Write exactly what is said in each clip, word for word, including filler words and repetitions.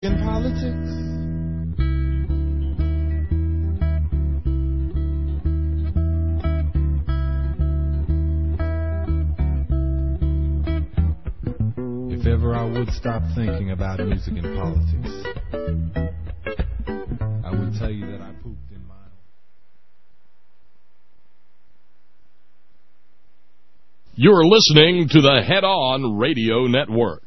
In politics, if ever I would stop thinking about music and politics, I would tell you that I pooped in my own. You're listening to the Head On Radio Network.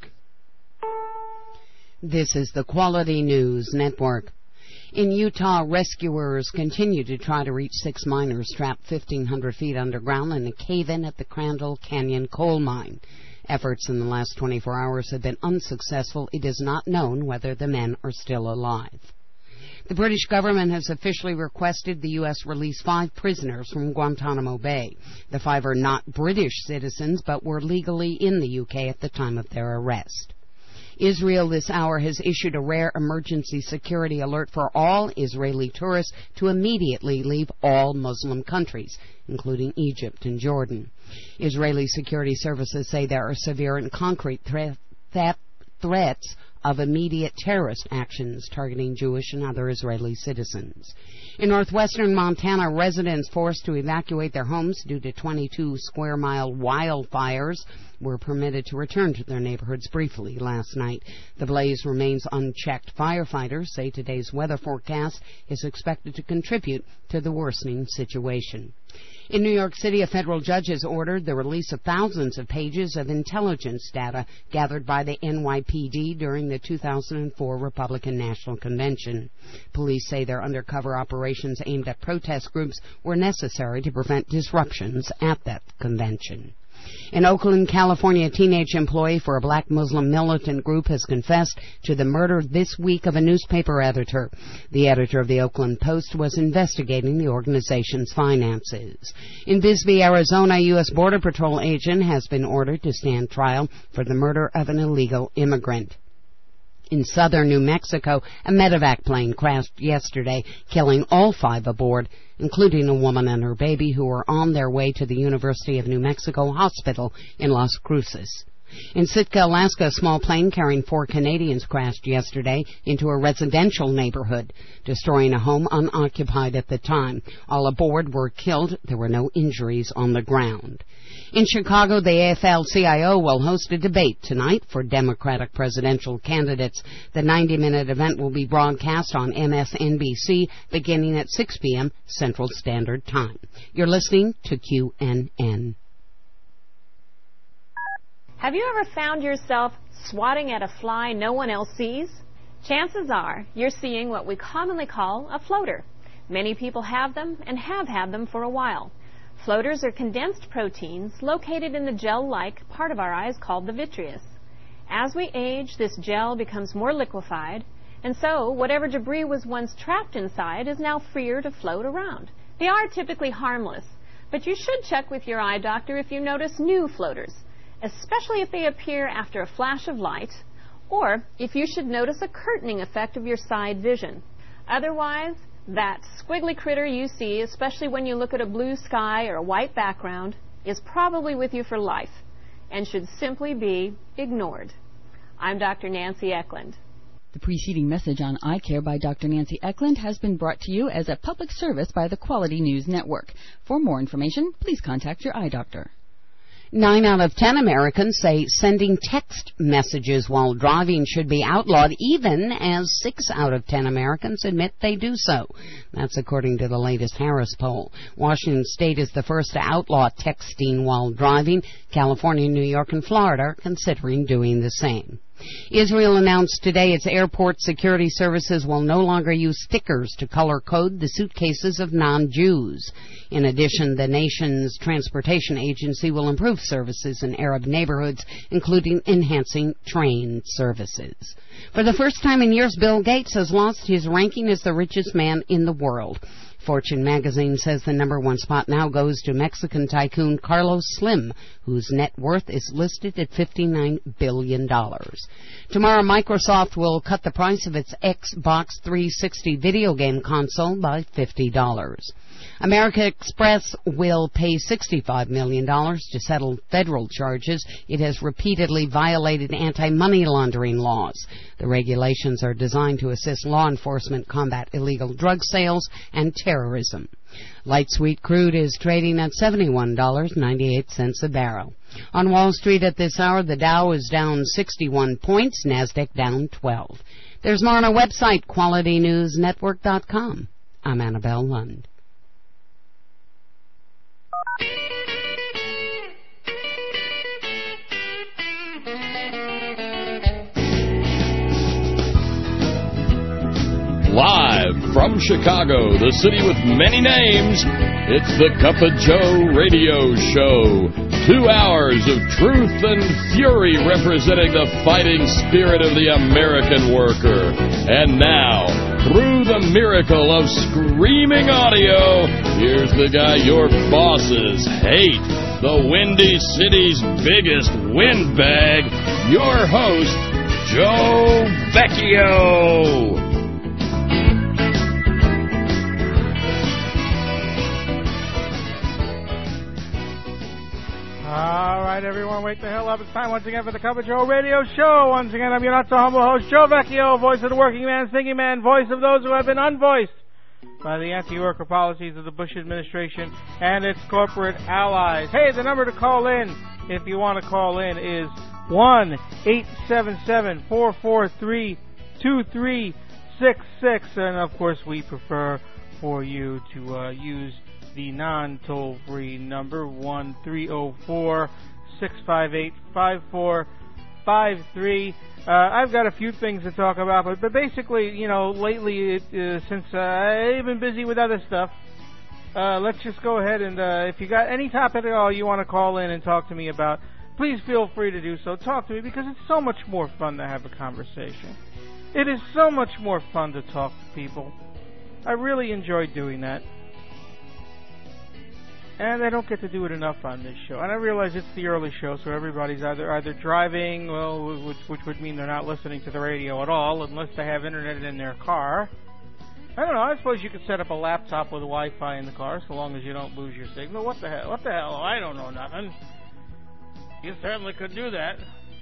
This is the Quality News Network. In Utah, rescuers continue to try to reach six miners trapped fifteen hundred feet underground in a cave-in at the Crandall Canyon coal mine. Efforts in the last twenty-four hours have been unsuccessful. It is not known whether the men are still alive. The British government has officially requested the U S release five prisoners from Guantanamo Bay. The five are not British citizens, but were legally in the U K at the time of their arrest. Israel this hour has issued a rare emergency security alert for all Israeli tourists to immediately leave all Muslim countries, including Egypt and Jordan. Israeli security services say there are severe and concrete thre- th- threats of immediate terrorist actions targeting Jewish and other Israeli citizens. In northwestern Montana, residents forced to evacuate their homes due to twenty-two square mile wildfires were permitted to return to their neighborhoods briefly last night. The blaze remains unchecked. Firefighters say today's weather forecast is expected to contribute to the worsening situation. In New York City, a federal judge has ordered the release of thousands of pages of intelligence data gathered by the N Y P D during the two thousand four Republican National Convention. Police say their undercover operations aimed at protest groups were necessary to prevent disruptions at that convention. In Oakland, California, a teenage employee for a black Muslim militant group has confessed to the murder this week of a newspaper editor. The editor of the Oakland Post was investigating the organization's finances. In Bisbee, Arizona, a U S Border Patrol agent has been ordered to stand trial for the murder of an illegal immigrant. In southern New Mexico, a medevac plane crashed yesterday, killing all five aboard, including a woman and her baby who were on their way to the University of New Mexico Hospital in Las Cruces. In Sitka, Alaska, a small plane carrying four Canadians crashed yesterday into a residential neighborhood, destroying a home unoccupied at the time. All aboard were killed. There were no injuries on the ground. In Chicago, the A F L C I O will host a debate tonight for Democratic presidential candidates. The ninety-minute event will be broadcast on M S N B C beginning at six p.m. Central Standard Time. You're listening to Q N N. Have you ever found yourself swatting at a fly no one else sees? Chances are you're seeing what we commonly call a floater. Many people have them and have had them for a while. Floaters are condensed proteins located in the gel-like part of our eyes called the vitreous. As we age, this gel becomes more liquefied, and so whatever debris was once trapped inside is now freer to float around. They are typically harmless, but you should check with your eye doctor if you notice new floaters, especially if they appear after a flash of light, or if you should notice a curtaining effect of your side vision. Otherwise, that squiggly critter you see, especially when you look at a blue sky or a white background, is probably with you for life and should simply be ignored. I'm Doctor Nancy Eklund. The preceding message on eye care by Doctor Nancy Eklund has been brought to you as a public service by the Quality News Network. For more information, please contact your eye doctor. Nine out of ten Americans say sending text messages while driving should be outlawed, even as six out of ten Americans admit they do so. That's according to the latest Harris poll. Washington State is the first to outlaw texting while driving. California, New York, and Florida are considering doing the same. Israel announced today its airport security services will no longer use stickers to color code the suitcases of non-Jews. In addition, the nation's transportation agency will improve services in Arab neighborhoods, including enhancing train services. For the first time in years, Bill Gates has lost his ranking as the richest man in the world. Fortune magazine says the number one spot now goes to Mexican tycoon Carlos Slim, whose net worth is listed at fifty-nine billion dollars. Tomorrow, Microsoft will cut the price of its Xbox three sixty video game console by fifty dollars. America Express will pay sixty-five million dollars to settle federal charges. It has repeatedly violated anti-money laundering laws. The regulations are designed to assist law enforcement combat illegal drug sales and terrorism. Light sweet crude is trading at seventy-one dollars and ninety-eight cents a barrel. On Wall Street at this hour, the Dow is down sixty-one points, NASDAQ down twelve. There's more on our website, quality news network dot com. I'm Annabelle Lund. Live from Chicago, the city with many names, it's the Cup of Joe radio show. Two hours of truth and fury representing the fighting spirit of the American worker. And now, through the miracle of screaming audio, here's the guy your bosses hate, the Windy City's biggest windbag, your host, Joe Vecchio. All right, everyone, wake the hell up. It's time once again for the Cup of Joe radio show. Once again, I'm your not-so-humble host, Joe Vecchio, voice of the working man, thinking man, voice of those who have been unvoiced by the anti-worker policies of the Bush administration and its corporate allies. Hey, the number to call in, if you want to call in, is one eight seven seven, four four three, two three six six. And, of course, we prefer for you to uh, use the non-toll-free number, one three zero four, six five eight, five four five three. Uh, I've got a few things to talk about, but, but basically, you know, lately, it, uh, since uh, I've been busy with other stuff, uh, let's just go ahead and, uh, if you got any topic at all you want to call in and talk to me about, please feel free to do so. Talk to me, because it's so much more fun to have a conversation. It is so much more fun to talk to people. I really enjoy doing that. And I don't get to do it enough on this show. And I realize it's the early show, so everybody's either either driving, well, which, which would mean they're not listening to the radio at all, unless they have internet in their car. I don't know, I suppose you could set up a laptop with Wi-Fi in the car, so long as you don't lose your signal. What the hell? What the hell? I don't know nothing. You certainly could do that.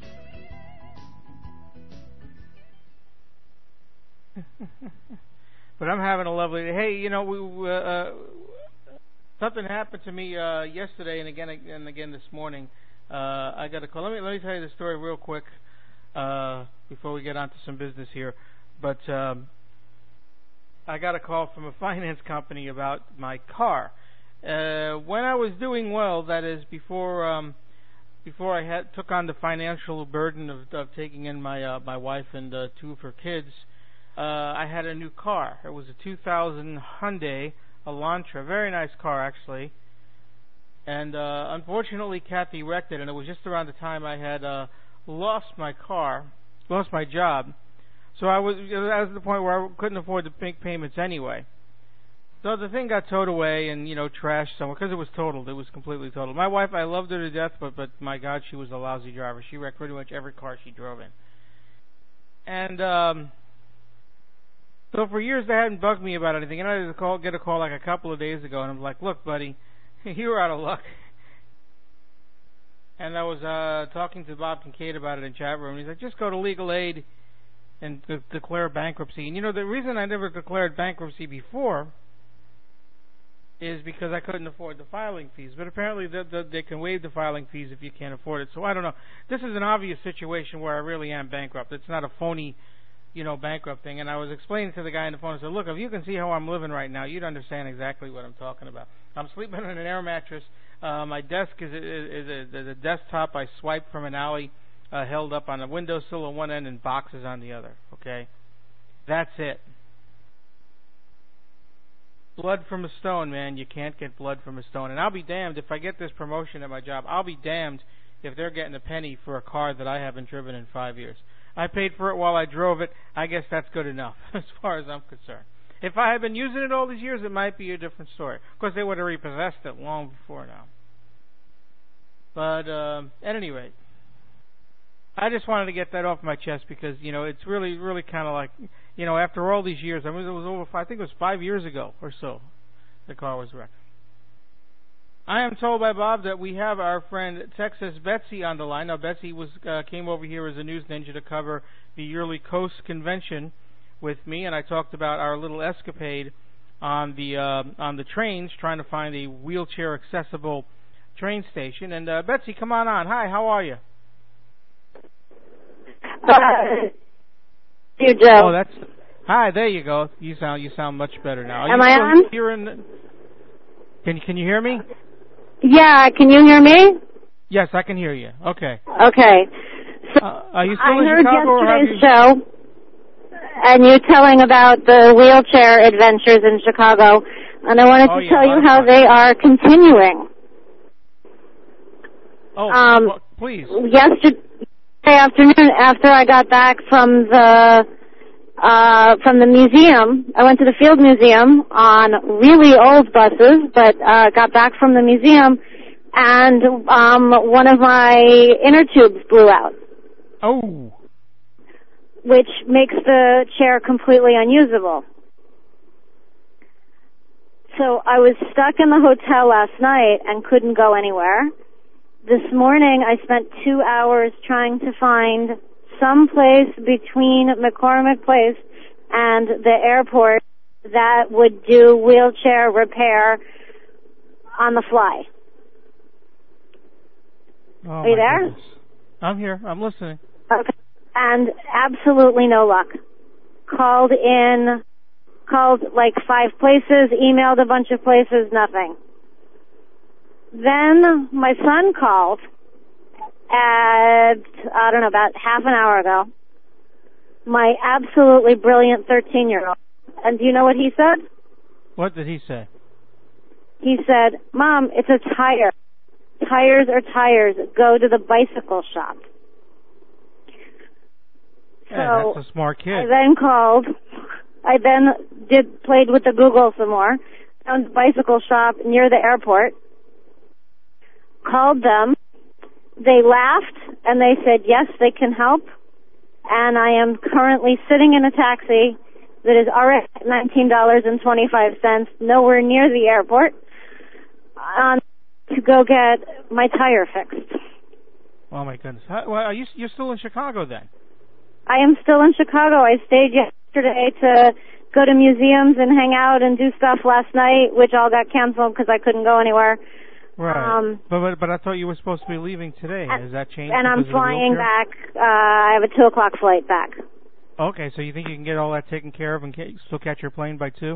But I'm having a lovely... Hey, you know, we... Uh, Something happened to me uh, yesterday and again and again this morning. Uh, I got a call. Let me let me tell you the story real quick uh, before we get on to some business here. But um, I got a call from a finance company about my car. Uh, when I was doing well, that is before um, before I had took on the financial burden of, of taking in my uh, my wife and uh, two of her kids, uh, I had a new car. It was a two thousand Hyundai Elantra, very nice car actually, and uh, unfortunately Kathy wrecked it, and it was just around the time I had uh, lost my car, lost my job, so I was, I was at the point where I couldn't afford to make payments anyway. So the thing got towed away and, you know, trashed somewhere, because it was totaled, it was completely totaled. My wife, I loved her to death, but, but my God, she was a lousy driver. She wrecked pretty much every car she drove in. And, um... So for years they hadn't bugged me about anything, and I had to call, get a call like a couple of days ago, and I'm like, look, buddy, you were out of luck. And I was uh, talking to Bob Kincaid about it in chat room, and he's like, just go to legal aid and de- declare bankruptcy. And you know, the reason I never declared bankruptcy before is because I couldn't afford the filing fees. But apparently the, the, they can waive the filing fees if you can't afford it. So I don't know. This is an obvious situation where I really am bankrupt. It's not a phony, you know, bankrupt thing. And I was explaining to the guy on the phone, I said, look, if you can see how I'm living right now, you'd understand exactly what I'm talking about. I'm sleeping on an air mattress. Uh, my desk is, is, is, a, is a desktop I swiped from an alley, uh, held up on a windowsill on one end and boxes on the other, okay? That's it. Blood from a stone, man. You can't get blood from a stone. And I'll be damned if I get this promotion at my job. I'll be damned if they're getting a penny for a car that I haven't driven in five years. I paid for it while I drove it. I guess that's good enough as far as I'm concerned. If I had been using it all these years, it might be a different story. Of course, they would have repossessed it long before now. But um, at any rate, I just wanted to get that off my chest because, you know, it's really, really kind of like, you know, after all these years, I mean, it was over, I think it was five years ago or so the car was wrecked. I am told by Bob that we have our friend Texas Betsy on the line. Now, Betsy was uh, came over here as a news ninja to cover the yearly Coast Convention with me, and I talked about our little escapade on the uh, on the trains, trying to find a wheelchair accessible train station. And uh, Betsy, come on on. Hi, how are you? Uh, you Joe. Oh, that's hi. There you go. You sound you sound much better now. Are Am you I on? Here in the, can can you hear me? Yeah. Can you hear me? Yes, I can hear you. Okay. Okay. So Uh, are you still I in heard Chicago? Or have yesterday's you... show, and you telling about the wheelchair adventures in Chicago, and I wanted Oh, to yeah, tell a lot you of how fun. they are continuing. Oh, Um, well, please. Yesterday afternoon, after I got back from the uh, from the museum, I went to the Field Museum on really old buses, but uh, got back from the museum, and um, one of my inner tubes blew out, Oh. which makes the chair completely unusable. So I was stuck in the hotel last night and couldn't go anywhere. This morning I spent two hours trying to find some place between McCormick Place and the airport that would do wheelchair repair on the fly. Oh, Are you my there? goodness. I'm here. I'm listening. Okay. And absolutely no luck. Called in, called like five places, emailed a bunch of places, nothing. Then my son called at, I don't know, about half an hour ago. My absolutely brilliant thirteen-year-old. And do you know what he said? What did he say? He said, Mom, it's a tire. Tires are tires. Go to the bicycle shop. Yeah, So that's a smart kid. I then called. I then did played with the Google some more. Found a bicycle shop near the airport. Called them. They laughed and they said yes, they can help. And I am currently sitting in a taxi that is already at nineteen dollars and twenty-five cents, nowhere near the airport, um, to go get my tire fixed. Oh my goodness. How, well, are you you're still in Chicago then? I am still in Chicago. I stayed yesterday to go to museums and hang out and do stuff last night, which all got canceled because I couldn't go anywhere. Right. Um, but, but but I thought you were supposed to be leaving today. Has that changed? And I'm because of the flying wheelchair? back. Uh, I have a two o'clock flight back. Okay, so you think you can get all that taken care of and ca- still catch your plane by two?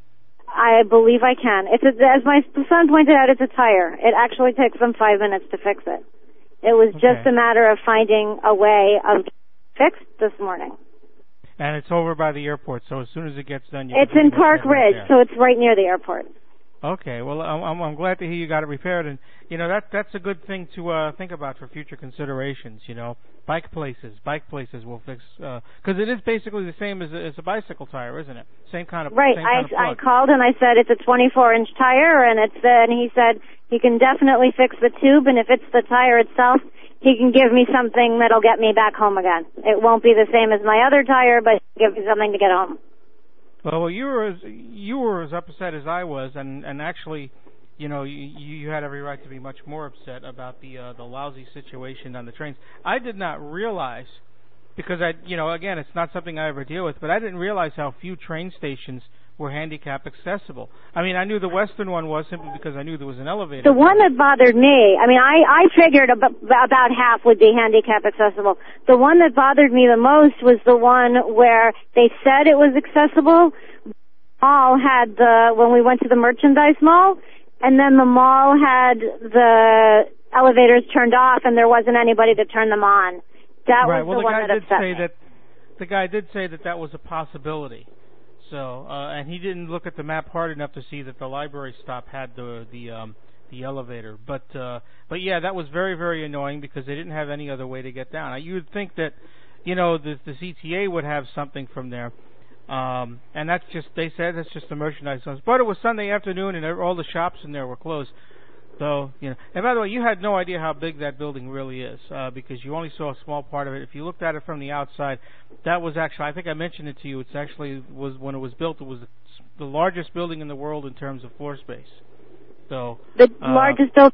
I believe I can. It's a, as my son pointed out, it's a tire. It actually takes them five minutes to fix it. It was Okay. just a matter of finding a way of fixed this morning. And it's over by the airport, so as soon as it gets done, you It's can in pretty much Park head right Ridge, there. so it's right near the airport. Okay, well, I'm, I'm I'm glad to hear you got it repaired, and you know that that's a good thing to uh, think about for future considerations. You know, bike places, bike places will fix because it is basically the same as a, as a bicycle tire, isn't it? Same kind of Right. Same I kind of I plug. called and I said it's a twenty-four inch tire, and it's uh, and he said he can definitely fix the tube, and if it's the tire itself, he can give me something that'll get me back home again. It won't be the same as my other tire, but give me something to get home. Well, well, you were as you were as upset as I was, and and actually, you know, you you had every right to be much more upset about the uh, the lousy situation on the trains. I did not realize, because I, you know, again, it's not something I ever deal with, but I didn't realize how few train stations were handicap accessible. I mean, I knew the Western one was simply because I knew there was an elevator. The one that bothered me, I mean, I, I figured about, about half would be handicap accessible. The one that bothered me the most was the one where they said it was accessible. Mall had the, when we went to the merchandise mall, and then the mall had the elevators turned off and there wasn't anybody to turn them on. That right. was well, the, the one guy that did upset say me. that the guy did say that that was a possibility. So, uh, and he didn't look at the map hard enough to see that the library stop had the the um, the elevator. But uh, but yeah, that was very very annoying because they didn't have any other way to get down. You would think that, you know, the the C T A would have something from there. Um, and that's just, they said that's just the merchandise zones. But it was Sunday afternoon and all the shops in there were closed. So, you know, and by the way, you had no idea how big that building really is, uh, because you only saw a small part of it. If you looked at it from the outside, that was actually, I think I mentioned it to you, it's actually, was when it was built, it was the largest building in the world in terms of floor space. So The uh, largest building...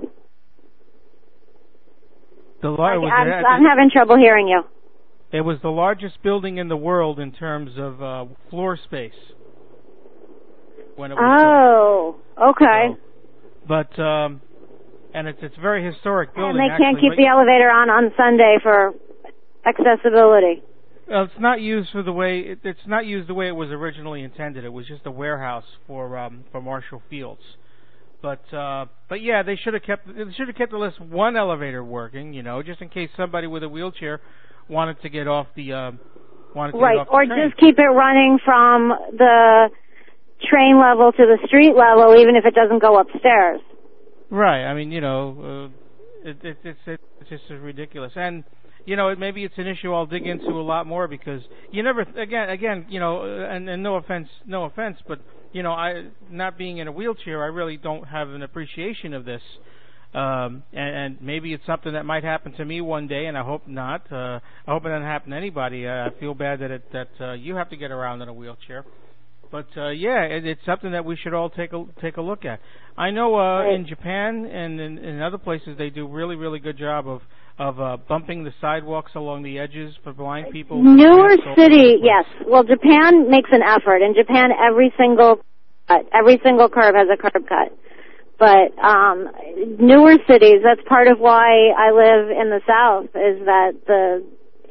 The lar- was I'm, the, I'm having trouble hearing you. It was the largest building in the world in terms of uh, floor space. When it was oh, built. okay. So, But um, and it's it's a very historic building. And they can't actually, keep the elevator on on Sunday for accessibility. Well, it's not used for the way it, it's not used the way it was originally intended. It was just a warehouse for um, for Marshall Fields. But uh, but yeah, they should have kept they should have kept at least one elevator working. You know, just in case somebody with a wheelchair wanted to get off the uh, wanted to right, get off the or train. just keep it running from the train level to the street level, even if it doesn't go upstairs. Right. I mean, you know, uh, it, it, it's it, it's just ridiculous. And you know, it, maybe it's an issue I'll dig into a lot more because you never again again you know, and, and no offense, no offense, but you know, I not being in a wheelchair, I really don't have an appreciation of this. Um, and, and maybe it's something that might happen to me one day, and I hope not. Uh, I hope it doesn't happen to anybody. Uh, I feel bad that it, that uh, you have to get around in a wheelchair. But uh, yeah, it, it's something that we should all take a take a look at. I know uh, right. in Japan and in, in other places they do really really good job of of uh, bumping the sidewalks along the edges for blind people. Newer City, yes. Well, Japan makes an effort. In Japan, every single cut, every single curb has a curb cut. But um, newer cities, that's part of why I live in the South, is that the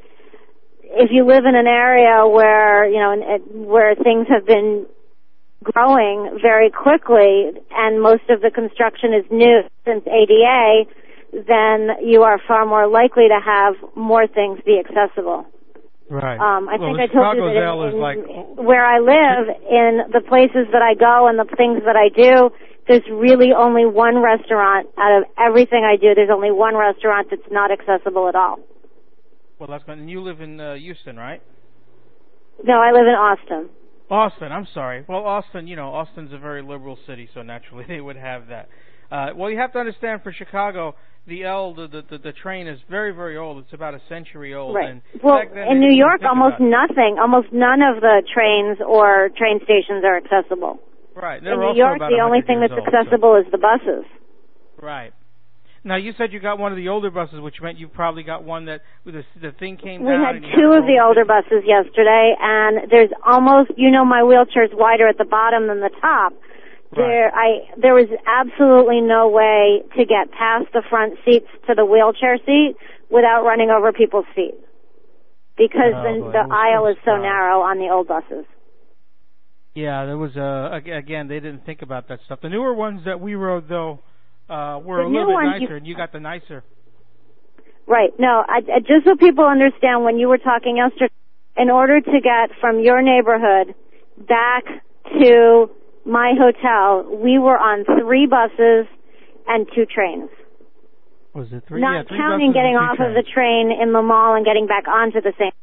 if you live in an area where, you know, where things have been growing very quickly and most of the construction is new since A D A, then you are far more likely to have more things be accessible. Right. Um, I well, think I told you that in, in, like... where I live, in the places that I go and the things that I do, there's really only one restaurant out of everything I do. There's only one restaurant that's not accessible at all. Well, that's good. And you live in uh, Houston, right? No, I live in Austin. Austin, I'm sorry. Well, Austin, you know, Austin's a very liberal city, so naturally they would have that. Uh, well, you have to understand, for Chicago, the L, the, the the train is very, very old. It's about a century old. Right. And well, back then, in New York, think almost about nothing, almost none of the trains or train stations are accessible. Right. In New York, the only thing that's old, accessible so. is the buses. Right. Now, you said you got one of the older buses, which meant you probably got one that the, the thing came we down. We had and two of the older buses yesterday, and there's almost, you know, my wheelchair's wider at the bottom than the top. Right. There, I, there was absolutely no way to get past the front seats to the wheelchair seat without running over people's feet, because oh, the, boy, the aisle is so fun. narrow on the old buses. Yeah, there was a, again, they didn't think about that stuff. The newer ones that we rode, though, uh, were the a little bit nicer, you, and you got the nicer. Right. No, I, I, just so people understand, when you were talking yesterday, in order to get from your neighborhood back to my hotel, we were on three buses and two trains. Was it three? Not yeah, three counting getting off trains. of the train in the mall and getting back onto the same,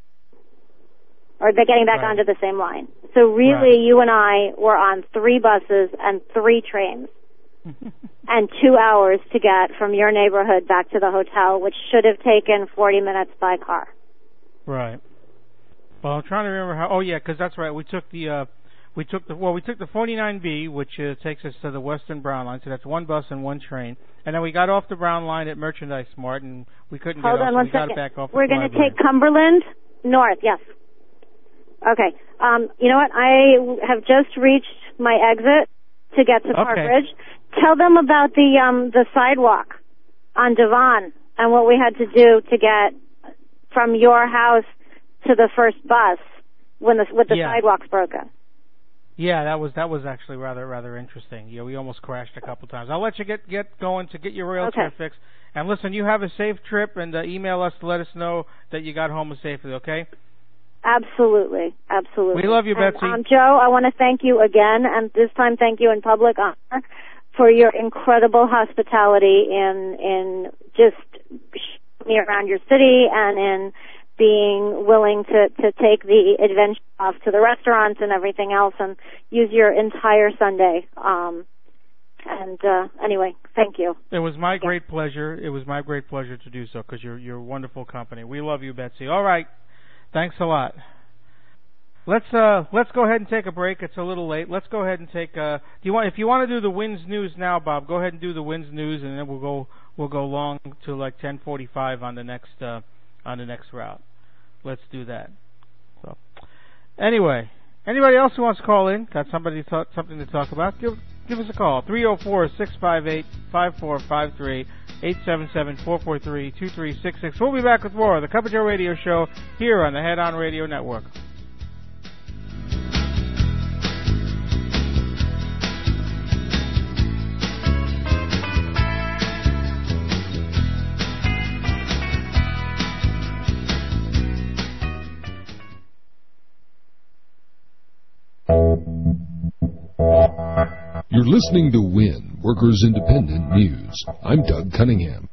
or the getting back right. onto the same line. So really, right. you and I were on three buses and three trains. And two hours to get from your neighborhood back to the hotel, which should have taken forty minutes by car. Right. Well, I'm trying to remember how. Oh yeah, because that's right. We took the uh, we took the well, we took the forty-nine B, which uh, takes us to the Western Brown Line. So that's one bus and one train. And then we got off the Brown Line at Merchandise Mart, and we couldn't Hold get on off. one so we second. got it back off. We're going to take Cumberland North. Yes. Okay. Um, you know what? I have just reached my exit to get to Park okay. Ridge. Tell them about the um, the sidewalk on Devon and what we had to do to get from your house to the first bus when the with the yeah. sidewalks broken. Yeah, that was that was actually rather rather interesting. Yeah, we almost crashed a couple times. I'll let you get get going to get your wheelchair okay. fixed. And listen, you have a safe trip, and uh, email us to let us know that you got home safely. Okay? Absolutely, absolutely. We love you, and, Betsy. Um, Joe, I want to thank you again, and this time thank you in public honor for your incredible hospitality in in just showing me around your city and in being willing to, to take the adventure off to the restaurants and everything else and use your entire Sunday um, And uh, anyway, thank you. It was my great pleasure. It was my great pleasure to do so because you're you're a wonderful company. We love you, Betsy. All right, thanks a lot. Let's uh let's go ahead and take a break. It's a little late. Let's go ahead and take. Uh, do you want if you want to do the Winds News now, Bob? Go ahead and do the Winds News, and then we'll go we'll go long to like ten forty-five on the next uh, on the next route. Let's do that. So anyway, anybody else who wants to call in, got somebody to talk, something to talk about? Give give us a call. three oh four, six five eight, five four five three, eight seven seven, four four three, two three six six. We'll be back with more of the Cup of Joe Radio Show here on the Head On Radio Network. You're listening to WIN, Workers Independent News. I'm Doug Cunningham.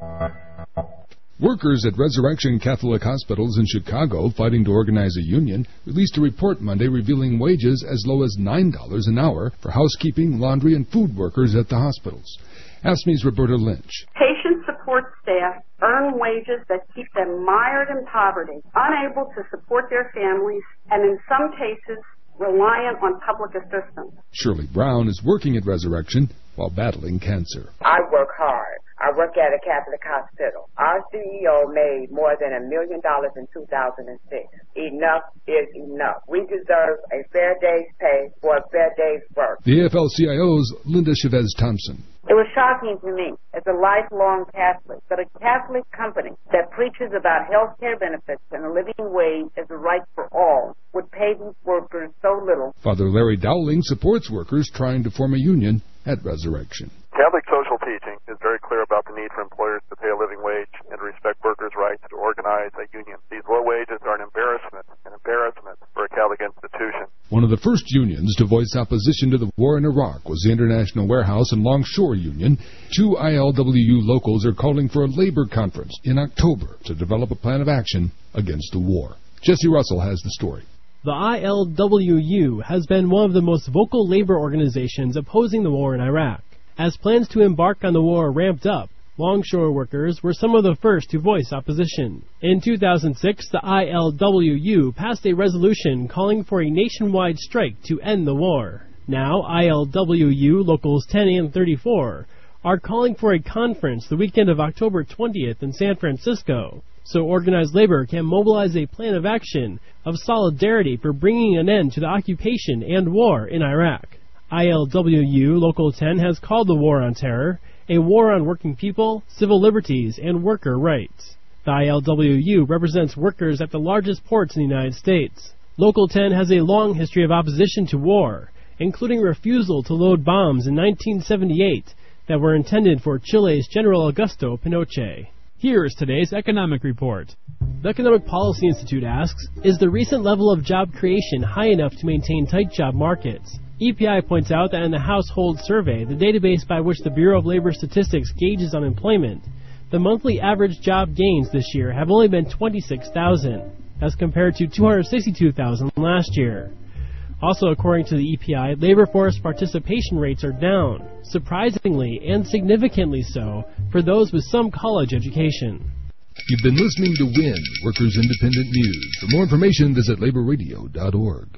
Workers at Resurrection Catholic Hospitals in Chicago, fighting to organize a union, released a report Monday revealing wages as low as nine dollars an hour for housekeeping, laundry, and food workers at the hospitals. AFSCME's Roberta Lynch. Patient support staff earn wages that keep them mired in poverty, unable to support their families, and in some cases, reliant on public assistance. Shirley Brown is working at Resurrection while battling cancer. I work hard. I work at a Catholic hospital. Our C E O made more than a million dollars in two thousand six. Enough is enough. We deserve a fair day's pay for a fair day's work. The A F L C I O's Linda Chavez Thompson. It was shocking to me as a lifelong Catholic that a Catholic company that preaches about health care benefits and a living wage as a right for all would pay these workers so little. Father Larry Dowling supports workers trying to form a union at Resurrection. Catholic social teaching is very clear about the need for employers to pay a living wage and to respect workers' rights to organize a union. These low wages are an embarrassment, an embarrassment for a Catholic institution. One of the first unions to voice opposition to the war in Iraq was the International Warehouse and Longshore Union. Two I L W U locals are calling for a labor conference in October to develop a plan of action against the war. Jesse Russell has the story. The I L W U has been one of the most vocal labor organizations opposing the war in Iraq. As plans to embark on the war ramped up, longshore workers were some of the first to voice opposition. In two thousand six, the I L W U passed a resolution calling for a nationwide strike to end the war. Now, I L W U Locals ten and thirty-four are calling for a conference the weekend of October twentieth in San Francisco, so organized labor can mobilize a plan of action of solidarity for bringing an end to the occupation and war in Iraq. I L W U Local ten has called the war on terror a war on working people, civil liberties, and worker rights. The I L W U represents workers at the largest ports in the United States. Local ten has a long history of opposition to war, including refusal to load bombs in nineteen seventy-eight that were intended for Chile's General Augusto Pinochet. Here is today's economic report. The Economic Policy Institute asks, is the recent level of job creation high enough to maintain tight job markets? E P I points out that in the Household Survey, the database by which the Bureau of Labor Statistics gauges unemployment, the monthly average job gains this year have only been twenty-six thousand, as compared to two hundred sixty-two thousand last year. Also, according to the E P I, labor force participation rates are down, surprisingly and significantly so, for those with some college education. You've been listening to WIN, Workers Independent News. For more information, visit labor radio dot org.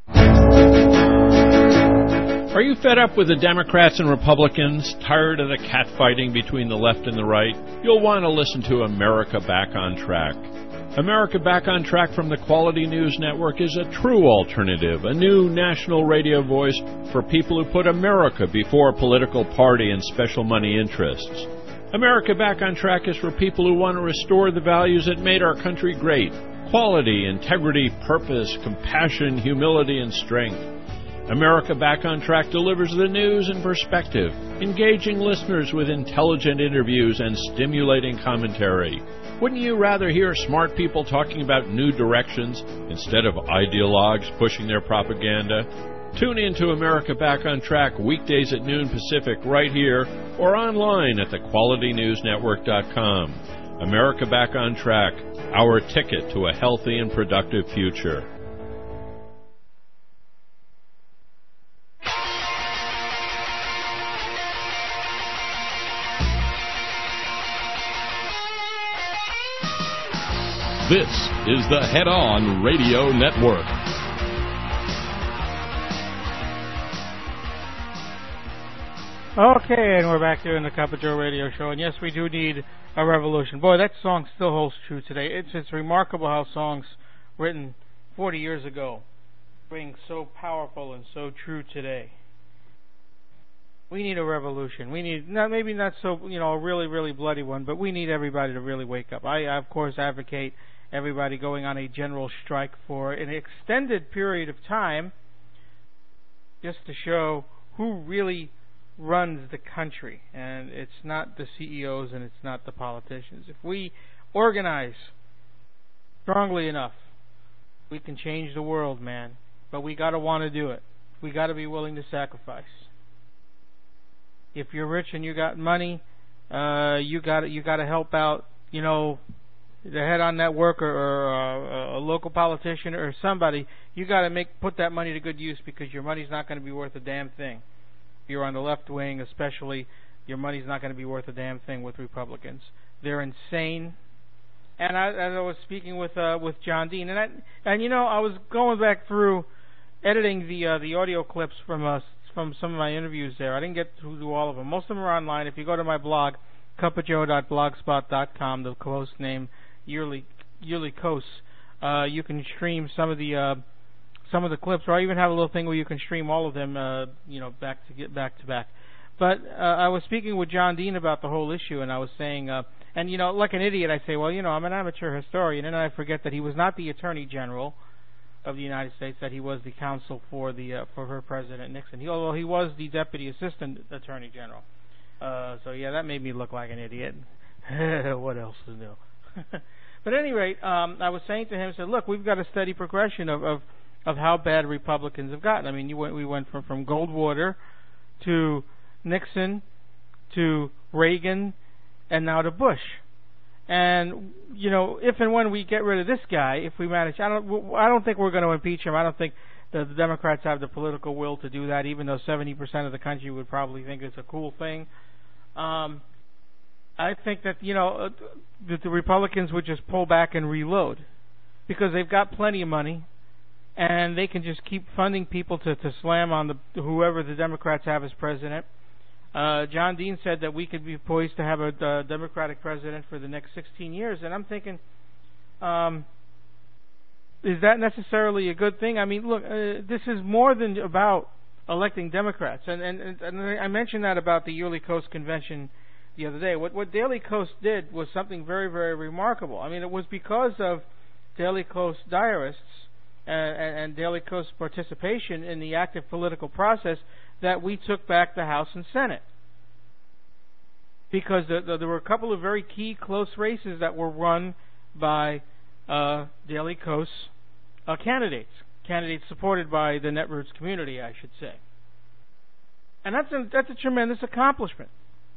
Are you fed up with the Democrats and Republicans, tired of the catfighting between the left and the right? You'll want to listen to America Back on Track. America Back on Track from the Quality News Network is a true alternative, a new national radio voice for people who put America before political party and special money interests. America Back on Track is for people who want to restore the values that made our country great: quality, integrity, purpose, compassion, humility, and strength. America Back on Track delivers the news and perspective, engaging listeners with intelligent interviews and stimulating commentary. Wouldn't you rather hear smart people talking about new directions instead of ideologues pushing their propaganda? Tune in to America Back on Track weekdays at noon Pacific right here or online at the quality news network dot com. America Back on Track, our ticket to a healthy and productive future. This is the Head On Radio Network. Okay, and we're back here in the Cup of Joe Radio Show, and yes, we do need a revolution. Boy, that song still holds true today. It's it's remarkable how songs written forty years ago ring so powerful and so true today. We need a revolution. We need, not maybe not so, you know, a really, really bloody one, but we need everybody to really wake up. I, of course, advocate everybody going on a general strike for an extended period of time just to show who really runs the country, and it's not the C E Os and it's not the politicians. If we organize strongly enough, we can change the world, man. But we got to want to do it. We got to be willing to sacrifice. If you're rich and you got money, uh, you got you got to help out, you know, the Head On Network or, or uh, a local politician or somebody. You got to make put that money to good use, because your money's not going to be worth a damn thing. You're on the left wing, especially, your money's not going to be worth a damn thing with Republicans. They're insane. And I, as I was speaking with uh, with John Dean, and I, and you know, I was going back through editing the uh, the audio clips from uh, from some of my interviews there. I didn't get to do all of them. Most of them are online. If you go to my blog, cup of joe dot blogspot dot com, the co-host name Yearly Yearly Coase, uh, you can stream some of the. Uh, Some of the clips, or I even have a little thing where you can stream all of them, uh, you know, back to get back to back. But uh, I was speaking with John Dean about the whole issue, and I was saying, uh, and you know, like an idiot, I say, well, you know, I'm an amateur historian, and then I forget that he was not the Attorney General of the United States, that he was the counsel for the uh, for her President Nixon. He, although he was the Deputy Assistant Attorney General. Uh, so yeah, that made me look like an idiot. What else is new? But at any rate, um, I was saying to him, I said, look, we've got a steady progression of, of of how bad Republicans have gotten. I mean, you went, we went from, from Goldwater to Nixon to Reagan and now to Bush. And, you know, if and when we get rid of this guy, if we manage, I don't I don't think we're going to impeach him. I don't think the, the Democrats have the political will to do that, even though seventy percent of the country would probably think it's a cool thing. Um, I think that, you know, uh, that the Republicans would just pull back and reload, because they've got plenty of money. And they can just keep funding people to, to slam on the whoever the Democrats have as president. Uh, John Dean said that we could be poised to have a, a Democratic president for the next sixteen years. And I'm thinking, um, is that necessarily a good thing? I mean, look, uh, this is more than about electing Democrats. And, and, and I mentioned that about the Yearly Coase Convention the other day. What, what Daily Coast did was something very, very remarkable. I mean, it was because of Daily Coast diarists and, and Daily Coast's participation in the active political process that we took back the House and Senate. Because the, the, there were a couple of very key close races that were run by uh, Daily Coast uh, candidates, candidates supported by the Netroots community, I should say. And that's a, that's a tremendous accomplishment.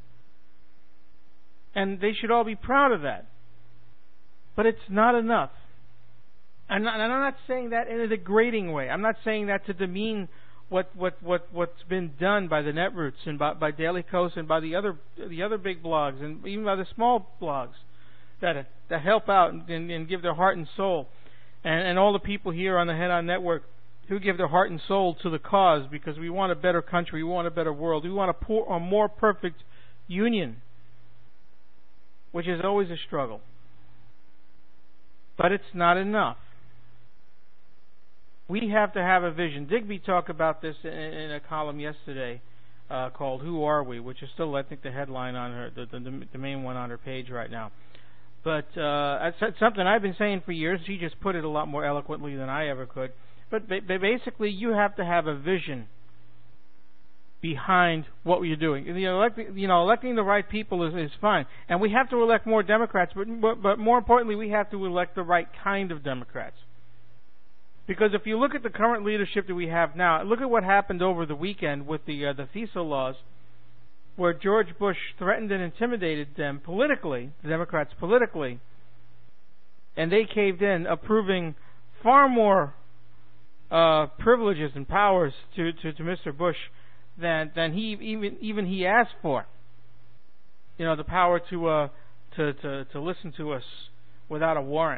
And they should all be proud of that. But it's not enough. And I'm not saying that in a degrading way. I'm not saying that to demean what what, what what's been done by the Netroots and by, by Daily Coast and by the other the other big blogs and even by the small blogs that that help out and, and give their heart and soul, and, and all the people here on the Head On Network who give their heart and soul to the cause, because we want a better country, we want a better world, we want a, poor, a more perfect union, which is always a struggle. But it's not enough. We have to have a vision. Digby talked about this in, in a column yesterday uh, called "Who Are We?", which is still, I think, the headline on her, the, the, the main one on her page right now. But uh, it's something I've been saying for years. She just put it a lot more eloquently than I ever could. But ba- basically, you have to have a vision behind what you're doing. You know, electing, you know, electing the right people is, is fine, and we have to elect more Democrats. But, but but more importantly, we have to elect the right kind of Democrats. Because if you look at the current leadership that we have now, look at what happened over the weekend with the uh, the FISA laws, where George Bush threatened and intimidated them politically, the Democrats politically, and they caved in, approving far more uh, privileges and powers to, to, to Mister Bush than than he even even he asked for. You know, the power to uh, to, to to listen to us without a warrant.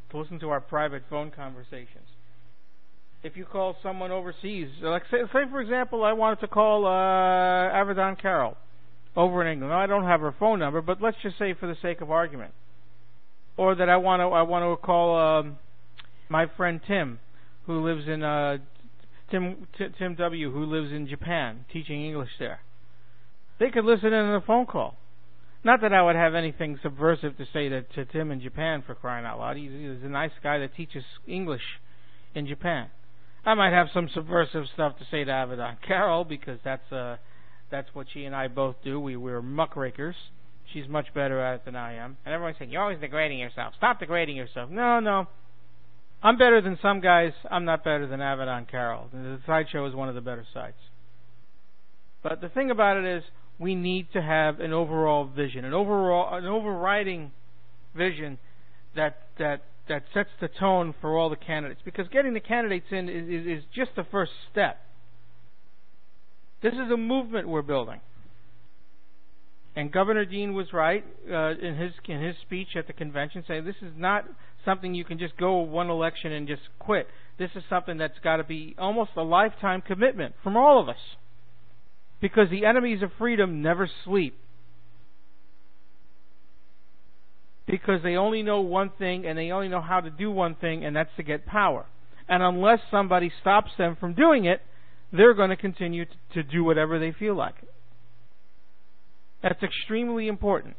to listen to our private phone conversations. If you call someone overseas, like say, say for example, I wanted to call uh, Avedon Carroll over in England. Now, I don't have her phone number, but let's just say for the sake of argument, or that I want to I want to call um, my friend Tim, who lives in uh, Tim T- Tim W, who lives in Japan, teaching English there. They could listen in on a phone call. Not that I would have anything subversive to say to, to Tim in Japan, for crying out loud. He's, he's a nice guy that teaches English in Japan. I might have some subversive stuff to say to Avedon Carroll, because that's uh, that's what she and I both do. We, we're muckrakers. She's much better at it than I am. And everyone's saying, you're always degrading yourself. Stop degrading yourself. No, no. I'm better than some guys. I'm not better than Avedon Carroll. The sideshow is one of the better sites. But the thing about it is, we need to have an overall vision, an overall, an overriding vision that that that sets the tone for all the candidates. Because getting the candidates in is, is, is just the first step. This is a movement we're building. And Governor Dean was right uh, in his in his speech at the convention, saying this is not something you can just go one election and just quit. This is something that's got to be almost a lifetime commitment from all of us. Because the enemies of freedom never sleep. Because they only know one thing, and they only know how to do one thing, and that's to get power. And unless somebody stops them from doing it, they're going to continue to, to do whatever they feel like. That's extremely important.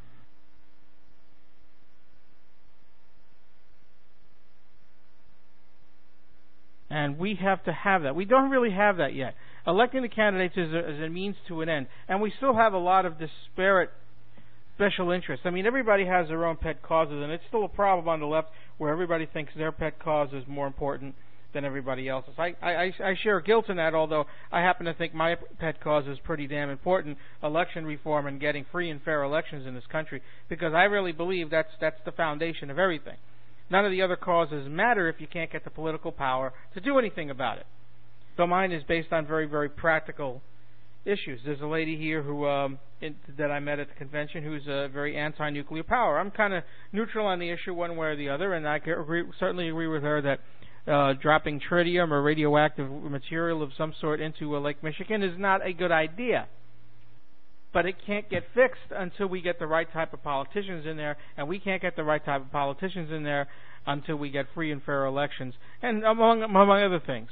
And we have to have that. We don't really have that yet. Electing the candidates is a, is a means to an end. And we still have a lot of disparate special interests. I mean, everybody has their own pet causes, and it's still a problem on the left where everybody thinks their pet cause is more important than everybody else's. I, I, I share guilt in that, although I happen to think my pet cause is pretty damn important, election reform and getting free and fair elections in this country, because I really believe that's that's the foundation of everything. None of the other causes matter if you can't get the political power to do anything about it. So mine is based on very, very practical issues. There's a lady here who um, in, that I met at the convention who's uh, very anti-nuclear power. I'm kind of neutral on the issue one way or the other, and I agree, certainly agree with her that uh, dropping tritium or radioactive material of some sort into uh, Lake Michigan is not a good idea. But it can't get fixed until we get the right type of politicians in there, and we can't get the right type of politicians in there until we get free and fair elections, and among among other things.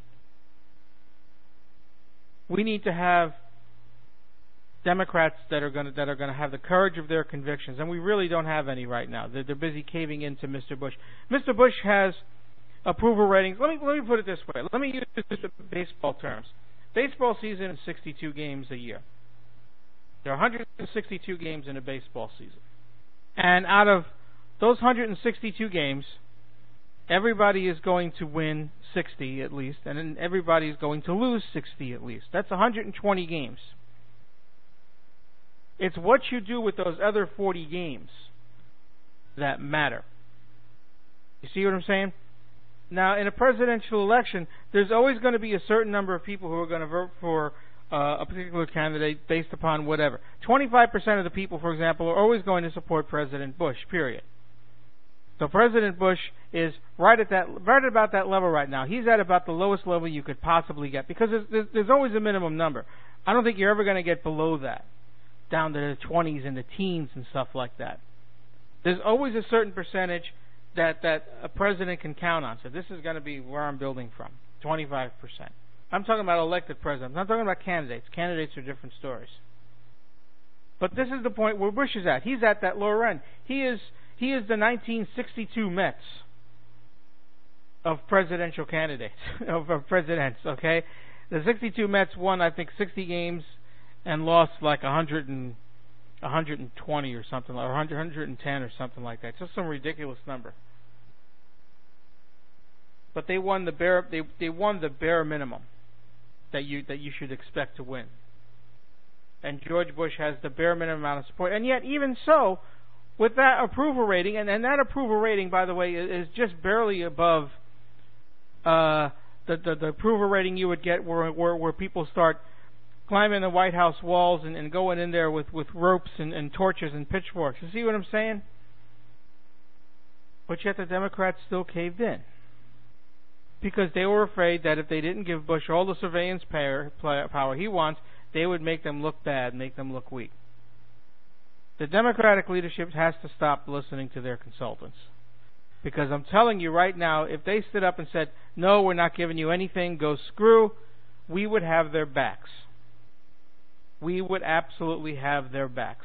We need to have Democrats that are going to that are going to have the courage of their convictions, and we really don't have any right now. They're, they're busy caving into Mister Bush. Mister Bush has approval ratings. Let me let me put it this way. Let me use baseball terms. Baseball season is sixty-two games a year. There are one hundred sixty-two games in a baseball season. And out of those one hundred sixty-two games, everybody is going to win sixty at least, and then everybody is going to lose sixty at least. That's one hundred twenty games. It's what you do with those other forty games that matter. You see what I'm saying? Now, in a presidential election, there's always going to be a certain number of people who are going to vote for Uh, a particular candidate based upon whatever. twenty-five percent of the people, for example, are always going to support President Bush, period. So President Bush is right at that, right about that level right now. He's at about the lowest level you could possibly get, because there's, there's, there's always a minimum number. I don't think you're ever going to get below that, down to the twenties and the teens and stuff like that. There's always a certain percentage that, that a president can count on. So this is going to be where I'm building from, twenty-five percent. I'm talking about elected presidents. I'm not talking about candidates. Candidates are different stories. But this is the point where Bush is at. He's at that lower end. He is he is the nineteen sixty-two Mets of presidential candidates, of, of presidents, okay? The sixty-two Mets won, I think, sixty games and lost like one hundred and, one hundred twenty or something, or one hundred ten or something like that. Just some ridiculous number. But they won the bare they they won the bare minimum that you that you should expect to win. And George Bush has the bare minimum amount of support. And yet, even so, with that approval rating, and, and that approval rating, by the way, is, is just barely above uh, the, the the approval rating you would get where where, where people start climbing the White House walls and, and going in there with, with ropes and, and torches and pitchforks. You see what I'm saying? But yet the Democrats still caved in. Because they were afraid that if they didn't give Bush all the surveillance power, power he wants, they would make them look bad, make them look weak. The Democratic leadership has to stop listening to their consultants. Because I'm telling you right now, if they stood up and said, no, we're not giving you anything, go screw, we would have their backs. We would absolutely have their backs.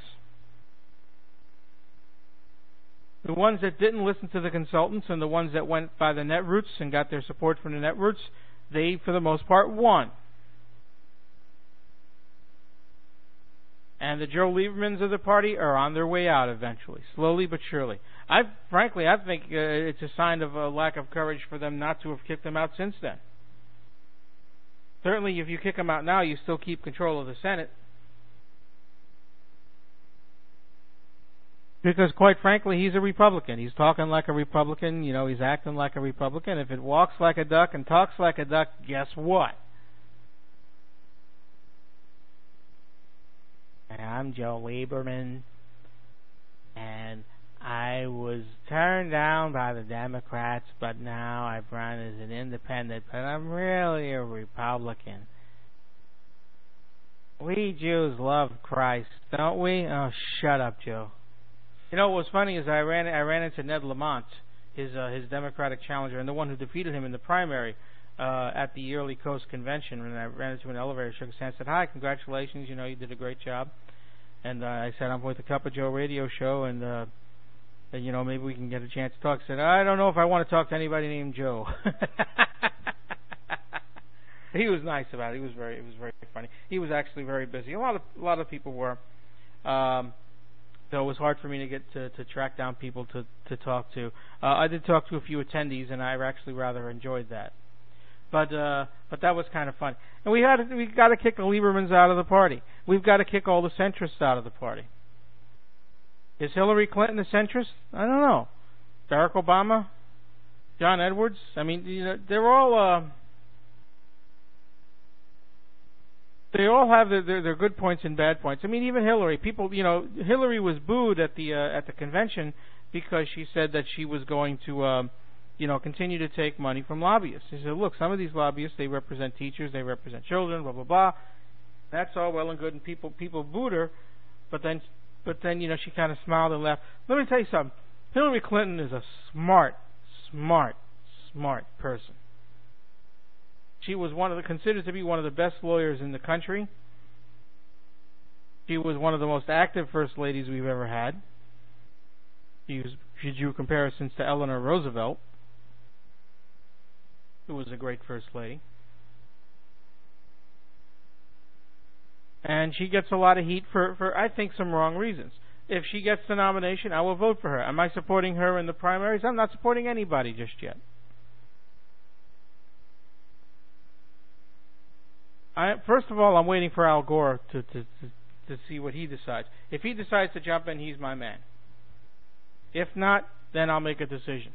The ones that didn't listen to the consultants and the ones that went by the net roots and got their support from the net roots, they, for the most part, won. And the Joe Liebermans of the party are on their way out eventually, slowly but surely. I, frankly, I think uh, it's a sign of a lack of courage for them not to have kicked them out since then. Certainly, if you kick them out now, you still keep control of the Senate. Because, quite frankly, he's a Republican. He's talking like a Republican. You know, he's acting like a Republican. If it walks like a duck and talks like a duck, guess what? I'm Joe Lieberman, and I was turned down by the Democrats, but now I've run as an independent, but I'm really a Republican. We Jews love Christ, don't we? Oh, shut up, Joe. You know, what was funny is I ran I ran into Ned Lamont, his uh, his Democratic challenger, and the one who defeated him in the primary uh, at the yearly Coast Convention. And I ran into an elevator, shook his hand, said, "Hi, congratulations, you know, you did a great job." And uh, I said, "I'm with the Cup of Joe radio show, and, uh, and you know, maybe we can get a chance to talk." He said, "I don't know if I want to talk to anybody named Joe." He was nice about it. He was very, it was very funny. He was actually very busy. A lot of a lot of people were. Um, So it was hard for me to get to, to track down people to, to talk to. Uh, I did talk to a few attendees, and I actually rather enjoyed that. But uh, but that was kind of fun. And we had we got to kick the Liebermans out of the party. We've got to kick all the centrists out of the party. Is Hillary Clinton a centrist? I don't know. Barack Obama, John Edwards. I mean, you know, they're all. Uh, They all have their, their their good points and bad points. I mean, even Hillary. People, you know, Hillary was booed at the uh, at the convention because she said that she was going to, um, you know, continue to take money from lobbyists. She said, "Look, some of these lobbyists, they represent teachers, they represent children, blah blah blah. That's all well and good." And people people booed her, but then but then you know she kind of smiled and laughed. Let me tell you something. Hillary Clinton is a smart, smart, smart person. She was one of the considered to be one of the best lawyers in the country. She was one of the most active first ladies we've ever had. She was, she drew comparisons to Eleanor Roosevelt, who was a great first lady. And she gets a lot of heat for, for, I think, some wrong reasons. If she gets the nomination, I will vote for her. Am I supporting her in the primaries? I'm not supporting anybody just yet. I, first of all, I'm waiting for Al Gore to, to, to, to see what he decides. If he decides to jump in, he's my man. If not, then I'll make a decision.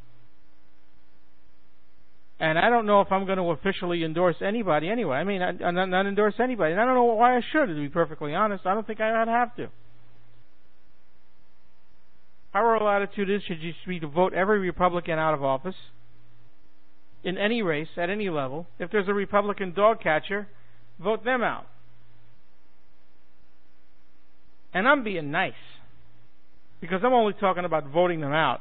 And I don't know if I'm going to officially endorse anybody anyway. I mean, I, I not, not endorse anybody. And I don't know why I should, to be perfectly honest. I don't think I'd have to. Our attitude is should just be to vote every Republican out of office in any race, at any level. If there's a Republican dog catcher, vote them out. And I'm being nice, because I'm only talking about voting them out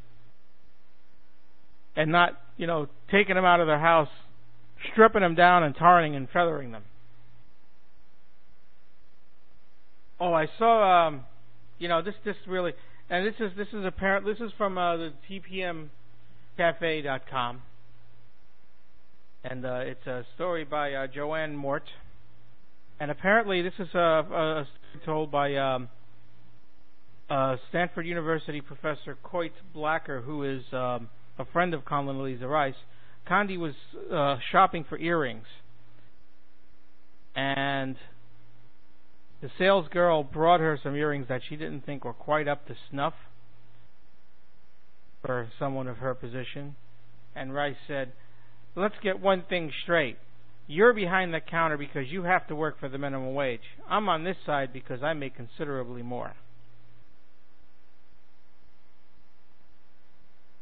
and not, you know, taking them out of their house, stripping them down and tarring and feathering them. Oh, I saw, um, you know, this this really, and this is this is apparent. This is from uh, the T P M cafe dot com. And uh, it's a story by uh, Joanne Mort. And apparently this is uh, a story told by um, uh, Stanford University professor Coit Blacker, who is um, a friend of Condoleezza Rice. Condi was uh, shopping for earrings. And the sales girl brought her some earrings that she didn't think were quite up to snuff for someone of her position. And Rice said, "Let's get one thing straight. You're behind the counter because you have to work for the minimum wage. I'm on this side because I make considerably more."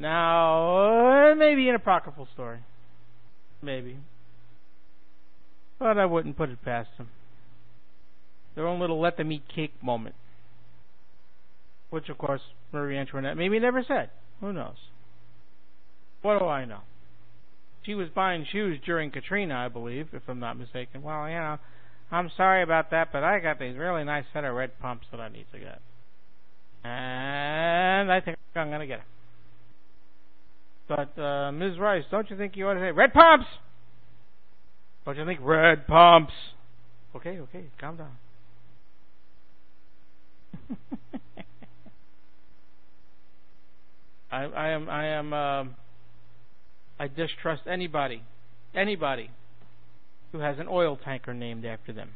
Now, uh, maybe an apocryphal story. Maybe. But I wouldn't put it past them. Their own little let them eat cake moment. Which, of course, Marie Antoinette maybe never said. Who knows? What do I know? She was buying shoes during Katrina, I believe, if I'm not mistaken. Well, you know, I'm sorry about that, but I got these really nice set of red pumps that I need to get. And I think I'm going to get them. But, uh, Miz Rice, don't you think you ought to say, red pumps? Don't you think red pumps? Okay, okay, calm down. I, I am, I am, um, I distrust anybody, anybody who has an oil tanker named after them.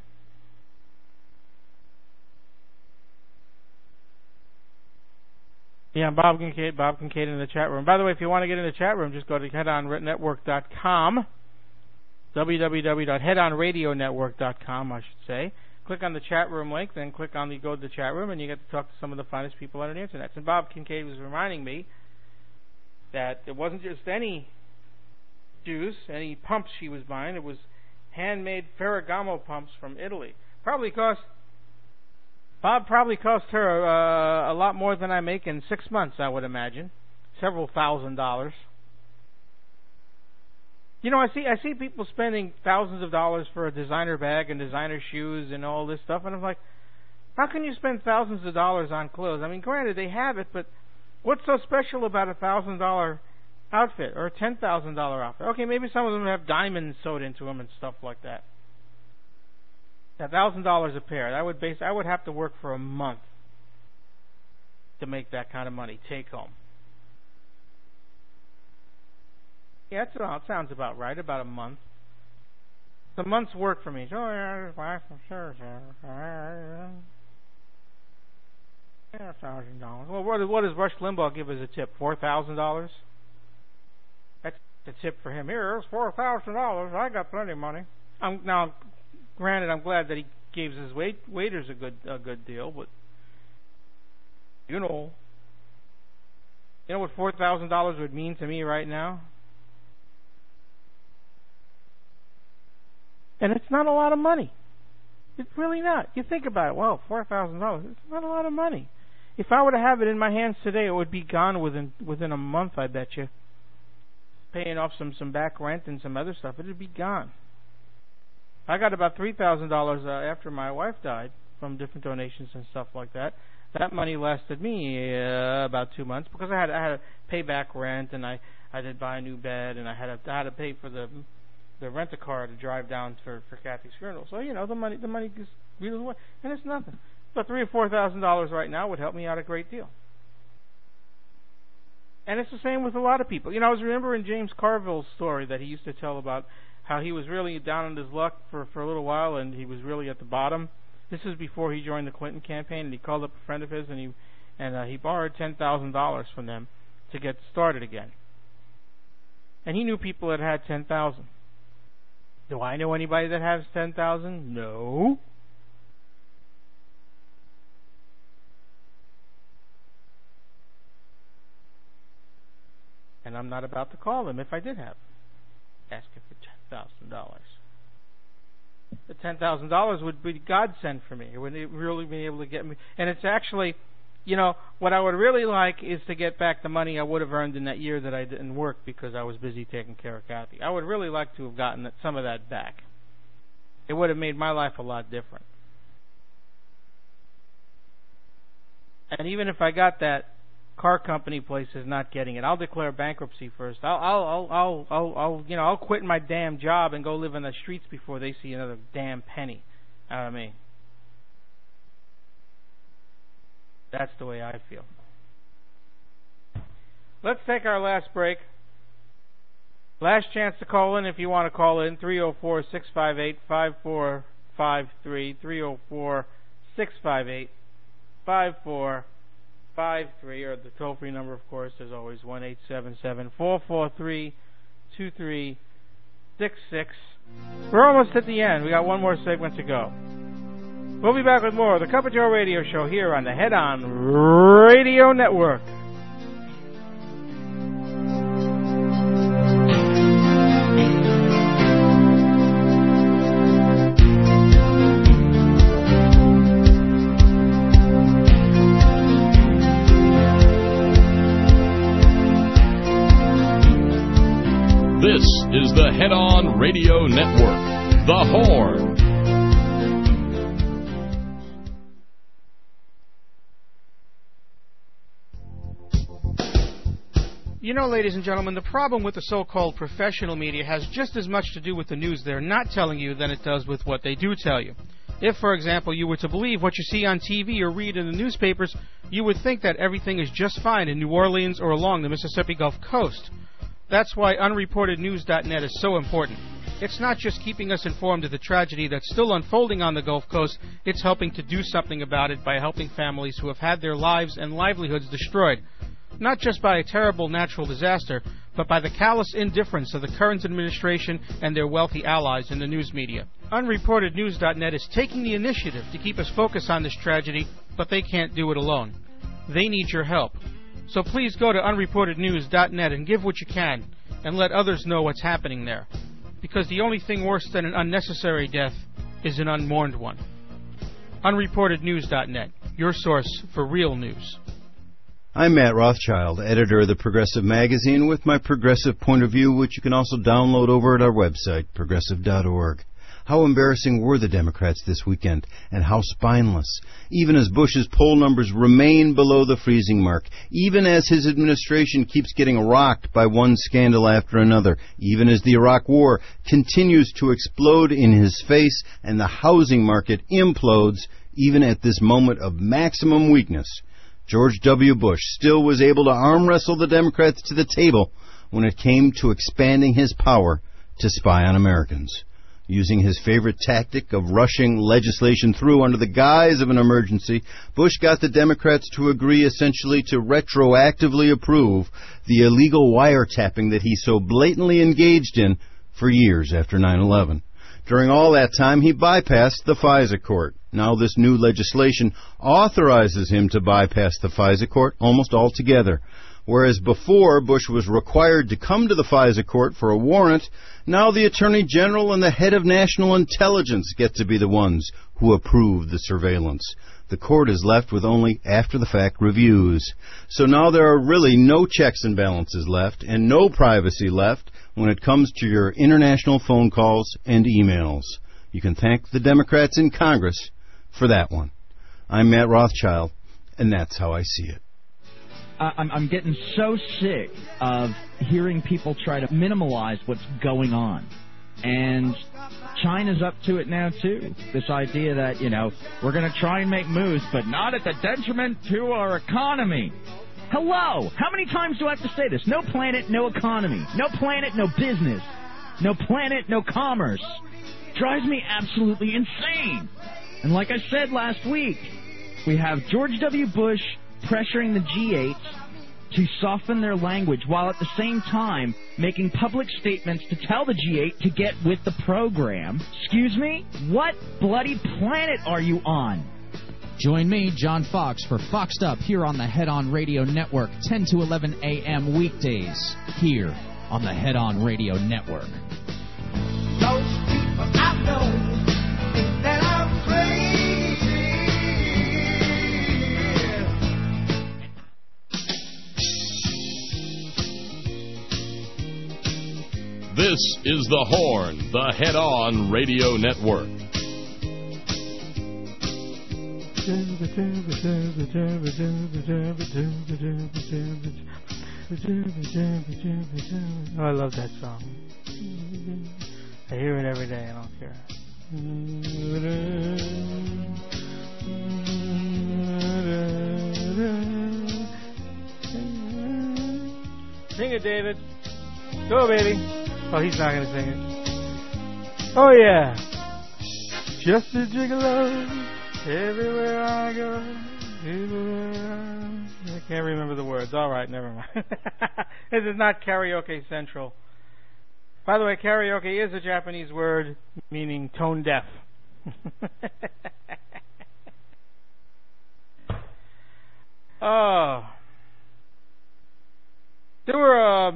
Yeah, Bob Kincaid, Bob Kincaid in the chat room. By the way, if you want to get in the chat room, just go to head on network dot com, w w w dot head on radio network dot com, I should say. Click on the chat room link, then click on the go to the chat room, and you get to talk to some of the finest people on the internet. And Bob Kincaid was reminding me that it wasn't just any juice, any pumps she was buying. It was handmade Ferragamo pumps from Italy. Probably cost Bob probably cost her uh, a lot more than I make in six months, I would imagine. Several thousand dollars. You know, I see I see people spending thousands of dollars for a designer bag and designer shoes and all this stuff, and I'm like, how can you spend thousands of dollars on clothes? I mean, granted, they have it, but what's so special about a thousand dollar outfit or a ten thousand dollar outfit? Okay, maybe some of them have diamonds sewed into them and stuff like that. A thousand dollars a pair. I would base. I would have to work for a month to make that kind of money take home. Yeah, that sounds about right. About a month. The month's work for me. Oh yeah, just buy some shirts. Yeah, thousand dollars. Well, what, what does Rush Limbaugh give as a tip? Four thousand dollars. That's the tip for him. Here's four thousand dollars. I got plenty of money. I'm now. Granted, I'm glad that he gave his wait, waiters a good a good deal, but you know, you know what four thousand dollars would mean to me right now, and it's not a lot of money. It's really not. You think about it. Well, four thousand dollars. It's not a lot of money. If I were to have it in my hands today, it would be gone within within a month. I bet you. Paying off some some back rent and some other stuff, it would be gone. I got about three thousand dollars uh, after my wife died from different donations and stuff like that. That money lasted me uh, about two months because I had I had to pay back rent and I, I did buy a new bed and I had to, I had to pay for the the rent a car to drive down for for Kathy's funeral. So you know the money the money just reels away and it's nothing. But three or four thousand dollars right now would help me out a great deal. And it's the same with a lot of people. You know, I was remembering James Carville's story that he used to tell about how he was really down on his luck for, for a little while, and he was really at the bottom. This is before he joined the Clinton campaign, and he called up a friend of his, and he and uh, he borrowed ten thousand dollars from them to get started again. And he knew people that had ten thousand. Do I know anybody that has ten thousand? No. And I'm not about to call them if I did have. Asking for ten thousand dollars. The ten thousand dollars would be godsend for me. It would really be able to get me. And it's actually, you know, what I would really like is to get back the money I would have earned in that year that I didn't work because I was busy taking care of Kathy. I would really like to have gotten that, some of that back. It would have made my life a lot different. And even if I got that, car company place is not getting it. I'll declare bankruptcy first. I'll, I'll, I'll, I'll, I'll, you know, I'll quit my damn job and go live on the streets before they see another damn penny out of me. That's the way I feel. Let's take our last break. Last chance to call in if you want to call in. three oh four, six five eight, five four five three. three oh four, six five eight, five four five three, or the toll-free number, of course, is always one eight seven seven, four four three, two three six six. We're almost at the end. We got one more segment to go. We'll be back with more of the Cup of Joe radio show here on the Head On Radio Network. Head-On Radio Network, The Horn. You know, ladies and gentlemen, the problem with the so-called professional media has just as much to do with the news they're not telling you than it does with what they do tell you. If, for example, you were to believe what you see on T V or read in the newspapers, you would think that everything is just fine in New Orleans or along the Mississippi Gulf Coast. That's why unreported news dot net is so important. It's not just keeping us informed of the tragedy that's still unfolding on the Gulf Coast, it's helping to do something about it by helping families who have had their lives and livelihoods destroyed. Not just by a terrible natural disaster, but by the callous indifference of the current administration and their wealthy allies in the news media. unreported news dot net is taking the initiative to keep us focused on this tragedy, but they can't do it alone. They need your help. So please go to unreported news dot net and give what you can, and let others know what's happening there. Because the only thing worse than an unnecessary death is an unmourned one. unreported news dot net, your source for real news. I'm Matt Rothschild, editor of the Progressive Magazine, with my progressive point of view, which you can also download over at our website, progressive dot org. How embarrassing were the Democrats this weekend, and how spineless. Even as Bush's poll numbers remain below the freezing mark, even as his administration keeps getting rocked by one scandal after another, even as the Iraq War continues to explode in his face and the housing market implodes, even at this moment of maximum weakness, George W. Bush still was able to arm wrestle the Democrats to the table when it came to expanding his power to spy on Americans. Using his favorite tactic of rushing legislation through under the guise of an emergency, Bush got the Democrats to agree essentially to retroactively approve the illegal wiretapping that he so blatantly engaged in for years after nine eleven. During all that time, he bypassed the FISA court. Now this new legislation authorizes him to bypass the FISA court almost altogether. Whereas before Bush was required to come to the FISA court for a warrant, now the Attorney General and the head of national intelligence get to be the ones who approve the surveillance. The court is left with only after-the-fact reviews. So now there are really no checks and balances left and no privacy left when it comes to your international phone calls and emails. You can thank the Democrats in Congress for that one. I'm Matt Rothschild, and that's how I see it. Uh, I'm, I'm getting so sick of hearing people try to minimalize what's going on. And China's up to it now, too. This idea that, you know, we're going to try and make moves, but not at the detriment to our economy. Hello! How many times do I have to say this? No planet, no economy. No planet, no business. No planet, no commerce. Drives me absolutely insane. And like I said last week, we have George W. Bush pressuring the G eight to soften their language while at the same time making public statements to tell the G eight to get with the program. Excuse me? What bloody planet are you on? Join me, John Fox, for Foxed Up here on the Head-On Radio Network, ten to eleven a.m. weekdays, here on the Head-On Radio Network. Those people I know think that I'm crazy. This is The Horn, the Head-On Radio Network. I love that song. I hear it every day. I don't care. Sing it, David. Go, baby. Oh, he's not gonna sing it. Oh yeah. Just a gigolo. Everywhere I go, everywhere I... I can't remember the words. All right, never mind. This is not Karaoke Central. By the way, karaoke is a Japanese word meaning tone deaf. Oh. There were... Uh,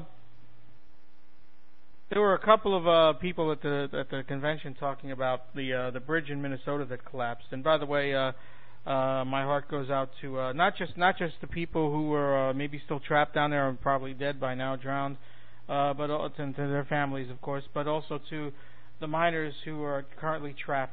There were a couple of uh, people at the at the convention talking about the uh, the bridge in Minnesota that collapsed. And by the way, uh, uh, my heart goes out to uh, not just not just the people who were uh, maybe still trapped down there and probably dead by now, drowned, uh, but uh, to, to their families, of course, but also to the miners who are currently trapped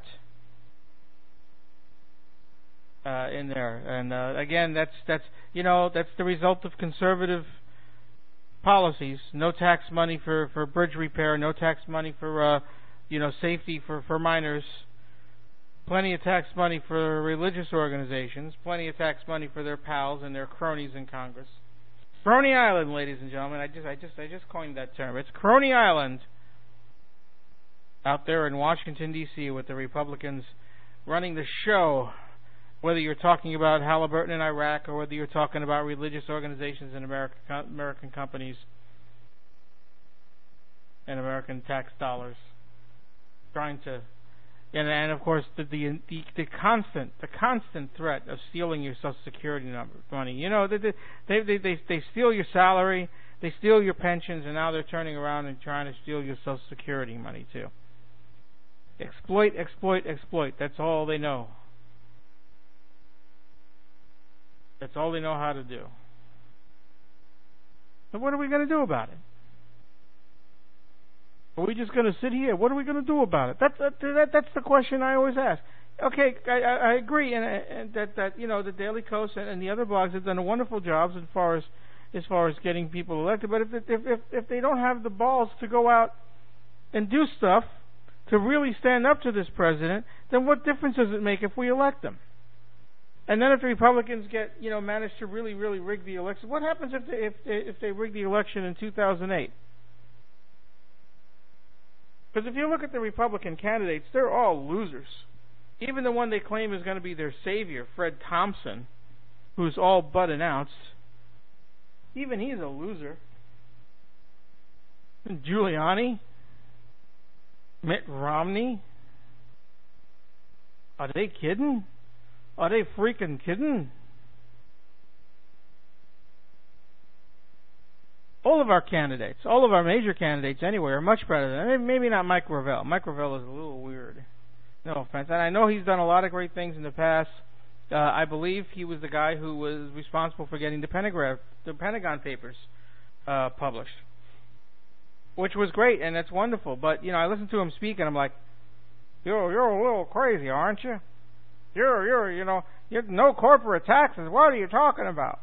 uh, in there. And uh, again, that's that's you know that's the result of conservative policies. No tax money for, for bridge repair. No tax money for uh, you know safety for, for miners. Plenty of tax money for religious organizations. Plenty of tax money for their pals and their cronies in Congress. Crony Island, ladies and gentlemen. I just I just I just coined that term. It's Crony Island out there in Washington D C with the Republicans running the show. Whether you're talking about Halliburton in Iraq or whether you're talking about religious organizations and American American companies and American tax dollars, trying to, and, and of course the, the the the constant the constant threat of stealing your Social Security number money. You know they they they they, they steal your salary, they steal your pensions, and now they're turning around and trying to steal your Social Security money too. Exploit, exploit, exploit. That's all they know. That's all they know how to do. So what are we going to do about it? Are we just going to sit here? What are we going to do about it? That's that, that, that's the question I always ask. Okay, I, I agree, and, and that that you know the Daily Kos and, and the other blogs have done a wonderful job as far as as far as getting people elected. But if if if, if they don't have the balls to go out and do stuff to really stand up to this president, then what difference does it make if we elect them? And then if the Republicans get, you know, manage to really, really rig the election, what happens if they, if they, if they rig the election in two thousand eight? Because if you look at the Republican candidates, they're all losers. Even the one they claim is going to be their savior, Fred Thompson, who's all but announced, even he's a loser. And Giuliani, Mitt Romney, are they kidding? Are they freaking kidding? All of our candidates, all of our major candidates anyway, are much better than, maybe not Mike Gravel. Mike Gravel is a little weird. No offense. And I know he's done a lot of great things in the past. Uh, I believe he was the guy who was responsible for getting the Pentagon, the Pentagon Papers uh, published, which was great, and that's wonderful. But, you know, I listened to him speak, and I'm like, you're, you're a little crazy, aren't you? You're, you're, you know, you have no corporate taxes. What are you talking about?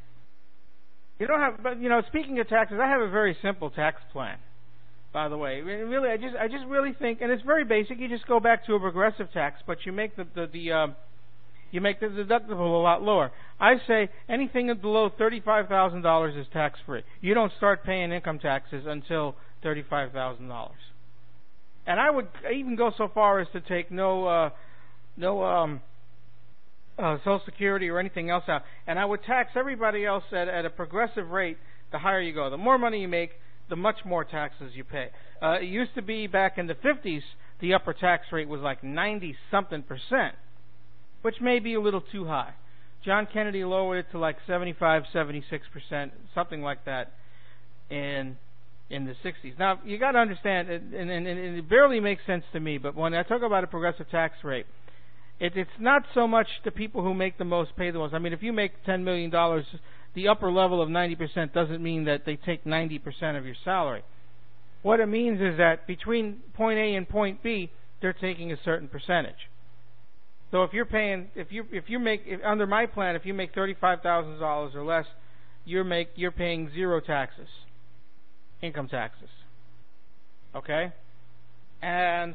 You don't have, but you know, speaking of taxes, I have a very simple tax plan. By the way, really, I just, I just really think, and it's very basic. You just go back to a progressive tax, but you make the, the, the um, you make the deductible a lot lower. I say anything below thirty-five thousand dollars is tax free. You don't start paying income taxes until thirty-five thousand dollars. And I would even go so far as to take no. Uh, No um, uh, Social Security or anything else out. And I would tax everybody else at, at a progressive rate the higher you go. The more money you make, the much more taxes you pay. Uh, it used to be back in the fifties, the upper tax rate was like ninety-something percent, which may be a little too high. John Kennedy lowered it to like seventy-five, seventy-six percent, something like that in in the sixties. Now, you got to understand, and, and, and it barely makes sense to me, but when I talk about a progressive tax rate, It, it's not so much the people who make the most pay the most. I mean, if you make ten million dollars, the upper level of ninety percent doesn't mean that they take ninety percent of your salary. What it means is that between point A and point B, they're taking a certain percentage. So if you're paying, if you if you make if, under my plan, if you make thirty-five thousand dollars or less, you're make you're paying zero taxes, income taxes. Okay, and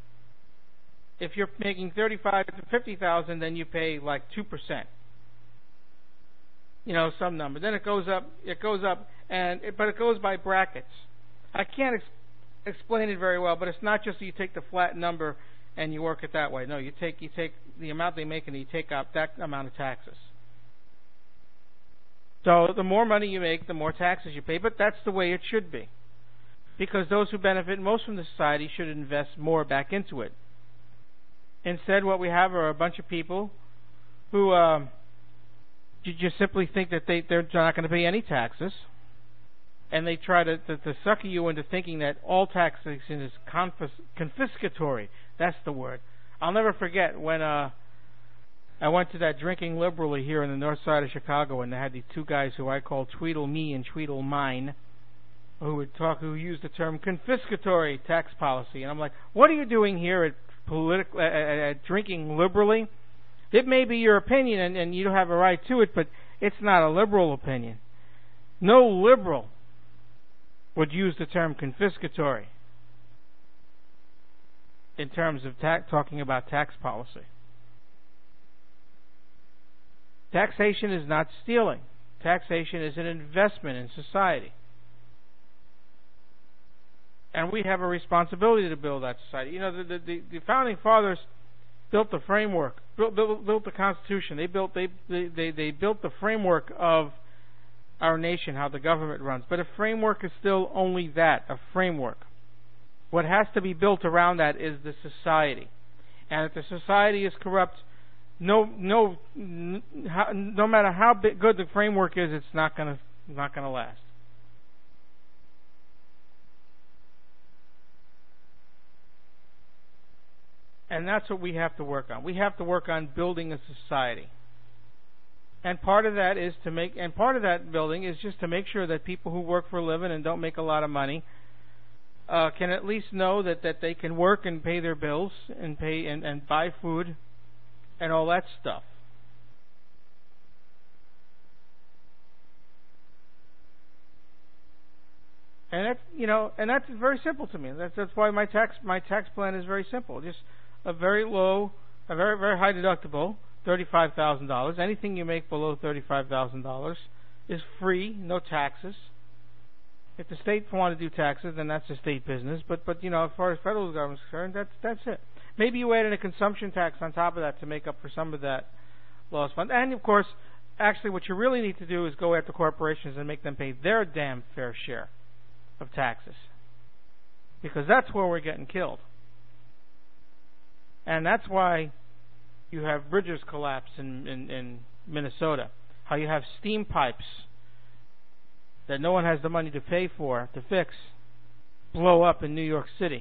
if you're making thirty-five to fifty thousand, then you pay like two percent. You know, some number. Then it goes up. It goes up, and it, but it goes by brackets. I can't ex- explain it very well, but it's not just that you take the flat number and you work it that way. No, you take you take the amount they make and you take out that amount of taxes. So the more money you make, the more taxes you pay. But that's the way it should be, because those who benefit most from the society should invest more back into it. Instead, what we have are a bunch of people who um, you just simply think that they, they're not going to pay any taxes, and they try to, to, to sucker you into thinking that all taxation is confis- confiscatory. That's the word. I'll never forget when uh, I went to that Drinking Liberally here in the north side of Chicago, and they had these two guys who I call Tweedle Me and Tweedle Mine. who would talk, who used the term confiscatory tax policy, and I'm like, what are you doing here at political, at, at drinking liberally? It may be your opinion, and, and you don't have a right to it, but it's not a liberal opinion. No liberal would use the term confiscatory in terms of ta- talking about tax policy. Taxation is not stealing. Taxation is an investment in society. And we have a responsibility to build that society. You know, the, the, the founding fathers built the framework, built, built, built the Constitution. They built they, they they built the framework of our nation, how the government runs. But a framework is still only that, a framework. What has to be built around that is the society. And if the society is corrupt, no no no matter how big, good the framework is, it's not going to not going to last. And that's what we have to work on. We have to work on building a society. And part of that is to make, and part of that building is just to make sure that people who work for a living and don't make a lot of money uh, can at least know that, that they can work and pay their bills and pay and, and buy food and all that stuff. And that's, you know, and that's very simple to me. That's that's why my tax my tax plan is very simple. Just a very low, a very very high deductible, thirty-five thousand dollars. Anything you make below thirty-five thousand dollars is free, no taxes. If the state want to do taxes, then that's a state business. But but you know, as far as federal government is concerned, that's that's it. Maybe you add in a consumption tax on top of that to make up for some of that lost fund. And of course, actually, what you really need to do is go after corporations and make them pay their damn fair share of taxes, because that's where we're getting killed. And that's why you have bridges collapse in, in, in Minnesota, how you have steam pipes that no one has the money to pay for, to fix, blow up in New York City.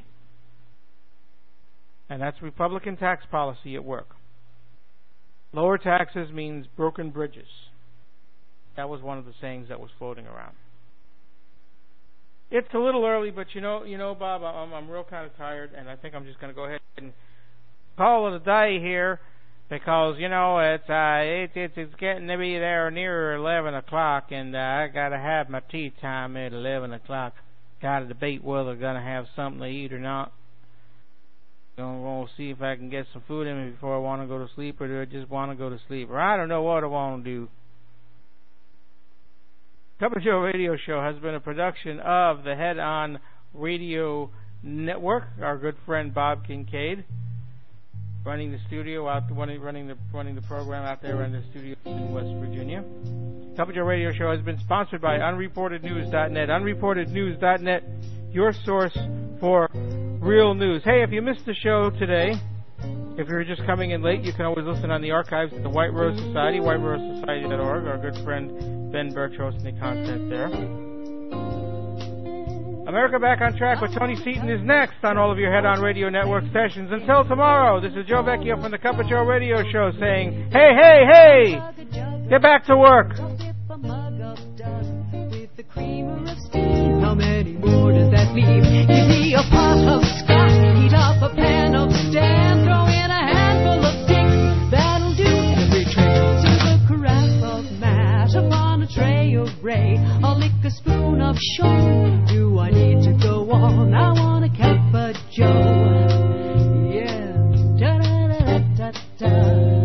And that's Republican tax policy at work. Lower taxes means broken bridges. That was one of the sayings that was floating around. It's a little early, but you know, you know, Bob, I'm, I'm real kind of tired, and I think I'm just going to go ahead and call it a day here, because you know it's uh, it, it's it's getting to be there near eleven o'clock, and uh, I got to have my tea time at eleven o'clock. Got to debate whether I'm going to have something to eat or not. I'm going to see if I can get some food in me before I want to go to sleep, or do I just want to go to sleep, or I don't know what I want to do. Cup of Joe Radio Show has been a production of the Head On Radio Network. Our good friend Bob Kincaid running the studio out, running running the running the program out there in the studio in West Virginia. Cup of Joe Radio Show has been sponsored by unreported news dot net. unreported news dot net, your source for real news. Hey, if you missed the show today, if you're just coming in late, you can always listen on the archives at the White Rose Society, white rose society dot org. Our good friend Ben Birch hosting the content there. America Back on Track with Tony Seaton is next on all of your Head On Radio Network sessions. Until tomorrow, this is Joe Vecchio from the Cup of Joe Radio Show saying, hey, hey, hey, get back to work. How many more does that leave? Give me a pot of scotch, heat up a pan of stand, throw in a handful of sticks, that'll do every trick. To the carafe of mash upon a tray of ray, I'll lick a spoon of sugar. Do I need to go on? I want a cup of Joe. Yeah, da da da da da.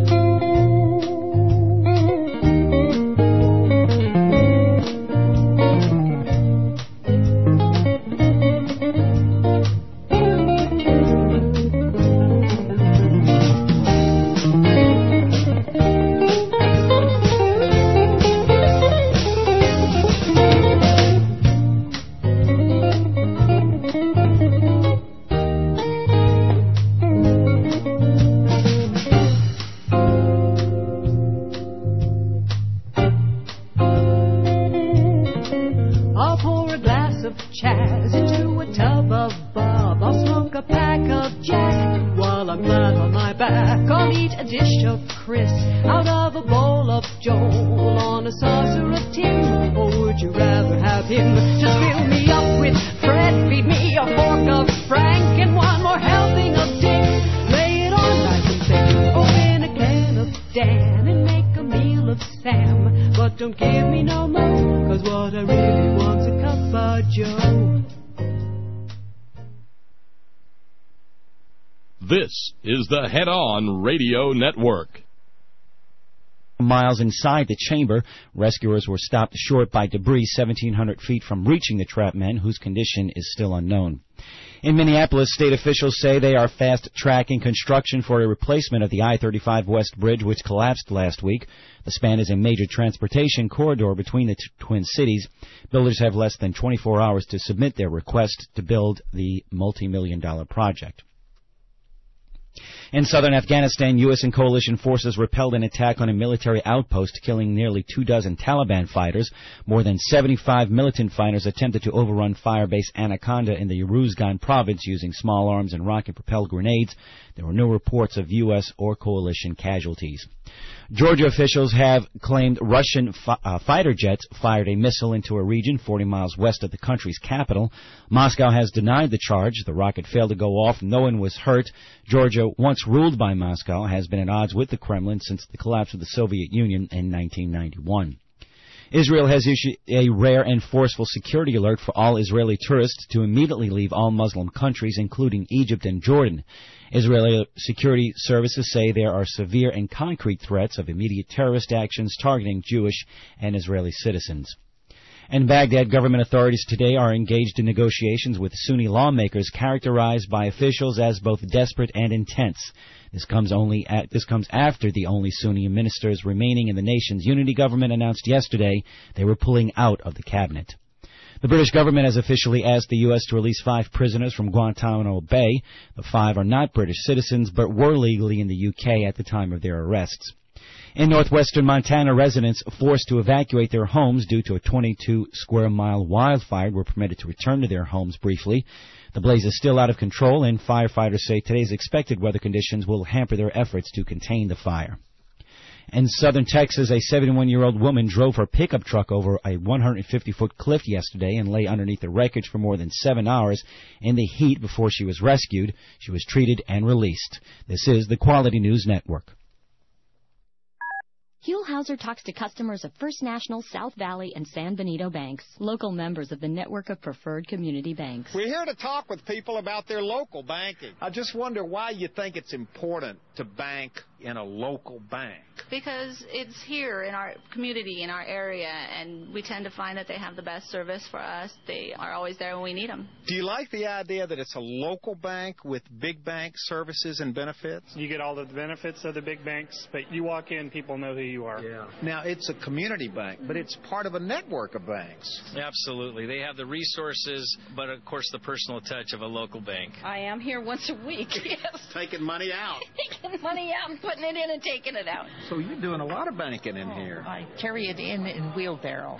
Chaz into a tub of Bob. I'll smoke a pack of Jack while I'm flat on my back. I'll eat a dish of Chris out of a bowl of Joel on a saucer of Tim. Or would you rather have him just fill me up with Fred, feed me a fork of Frank, and one more helping of Dick? Lay it on nice and thick. Open a can of Dan and make a meal of Sam. But don't give me no more, 'cause what I really want's a cup of Joe. This is the Head On Radio Network. Miles inside the chamber, rescuers were stopped short by debris seventeen hundred feet from reaching the trapped men, whose condition is still unknown. In Minneapolis, state officials say they are fast-tracking construction for a replacement of the I thirty-five West Bridge, which collapsed last week. The span is a major transportation corridor between the t- Twin Cities. Builders have less than twenty-four hours to submit their request to build the multi-million dollar project. In southern Afghanistan, U S and coalition forces repelled an attack on a military outpost, killing nearly two dozen Taliban fighters. More than seventy-five militant fighters attempted to overrun Firebase Anaconda in the Uruzgan province using small arms and rocket-propelled grenades. There were no reports of U S or coalition casualties. Georgia officials have claimed Russian fi- uh, fighter jets fired a missile into a region forty miles west of the country's capital. Moscow has denied the charge. The rocket failed to go off. No one was hurt. Georgia, once ruled by Moscow, has been at odds with the Kremlin since the collapse of the Soviet Union in nineteen ninety-one. Israel has issued a rare and forceful security alert for all Israeli tourists to immediately leave all Muslim countries, including Egypt and Jordan. Israeli security services say there are severe and concrete threats of immediate terrorist actions targeting Jewish and Israeli citizens. In Baghdad, government authorities today are engaged in negotiations with Sunni lawmakers characterized by officials as both desperate and intense. This comes only at, this comes after the only Sunni ministers remaining in the nation's unity government announced yesterday they were pulling out of the cabinet. The British government has officially asked the U S to release five prisoners from Guantanamo Bay. The five are not British citizens, but were legally in the U K at the time of their arrests. In northwestern Montana, residents forced to evacuate their homes due to a twenty-two square mile wildfire were permitted to return to their homes briefly. The blaze is still out of control, and firefighters say today's expected weather conditions will hamper their efforts to contain the fire. In southern Texas, a seventy-one-year-old woman drove her pickup truck over a one hundred fifty foot cliff yesterday and lay underneath the wreckage for more than seven hours in the heat before she was rescued. She was treated and released. This is the Quality News Network. Huell Hauser talks to customers of First National, South Valley, and San Benito banks, local members of the network of preferred community banks. We're here to talk with people about their local banking. I just wonder why you think it's important to bank in a local bank. Because it's here in our community, in our area, and we tend to find that they have the best service for us. They are always there when we need them. Do you like the idea that it's a local bank with big bank services and benefits? You get all the benefits of the big banks, but you walk in, people know who you are. Yeah. Now, it's a community bank, but it's part of a network of banks. Absolutely. They have the resources, but, of course, the personal touch of a local bank. I am here once a week, yes. Taking money out. Taking money out and putting it in and taking it out. So you're doing a lot of banking in oh, here. I carry it in in wheelbarrow.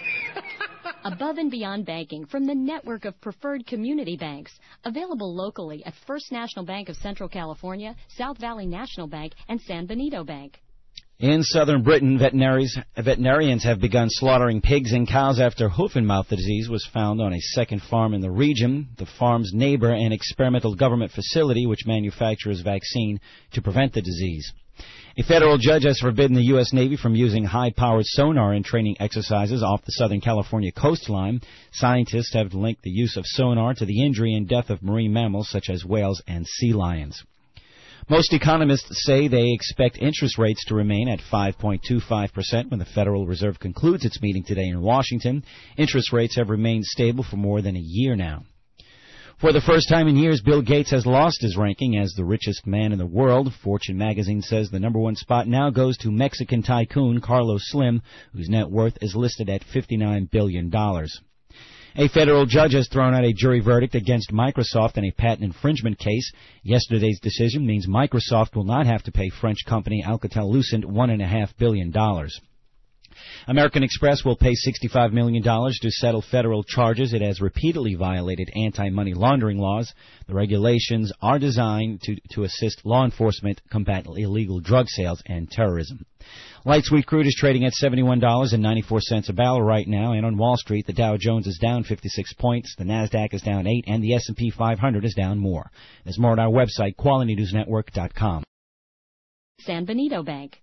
Above and Beyond Banking from the network of preferred community banks. Available locally at First National Bank of Central California, South Valley National Bank, and San Benito Bank. In southern Britain, veterinarians have begun slaughtering pigs and cows after hoof and mouth disease was found on a second farm in the region. The farm's neighbor, an experimental government facility which manufactures vaccine to prevent the disease. A federal judge has forbidden the U S Navy from using high-powered sonar in training exercises off the Southern California coastline. Scientists have linked the use of sonar to the injury and death of marine mammals such as whales and sea lions. Most economists say they expect interest rates to remain at five point two five percent when the Federal Reserve concludes its meeting today in Washington. Interest rates have remained stable for more than a year now. For the first time in years, Bill Gates has lost his ranking as the richest man in the world. Fortune magazine says the number one spot now goes to Mexican tycoon Carlos Slim, whose net worth is listed at fifty-nine billion dollars. A federal judge has thrown out a jury verdict against Microsoft in a patent infringement case. Yesterday's decision means Microsoft will not have to pay French company Alcatel-Lucent one point five billion dollars. American Express will pay sixty-five million dollars to settle federal charges. It has repeatedly violated anti-money laundering laws. The regulations are designed to, to assist law enforcement combat illegal drug sales and terrorism. Light sweet crude is trading at seventy-one dollars and ninety-four cents a barrel right now, and on Wall Street, the Dow Jones is down fifty-six points, the NASDAQ is down eight, and the S and P five hundred is down more. There's more at our website, quality news network dot com. San Benito Bank.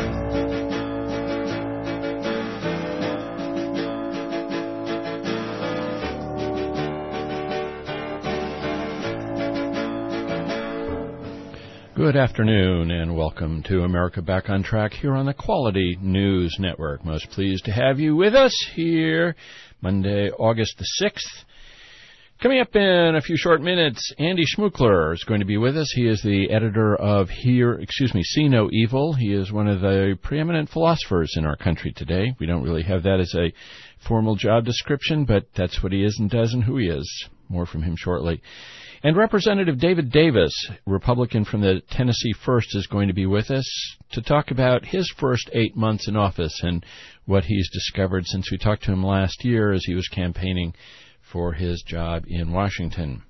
Good afternoon and welcome to America Back on Track here on the Quality News Network. Most pleased to have you with us here Monday, August the sixth. Coming up in a few short minutes, Andy Schmookler is going to be with us. He is the editor of Hear, excuse me, See No Evil. He is one of the preeminent philosophers in our country today. We don't really have that as a formal job description, but that's what he is and does and who he is. More from him shortly. And Representative David Davis, Republican from the Tennessee First, is going to be with us to talk about his first eight months in office and what he's discovered since we talked to him last year as he was campaigning for his job in Washington.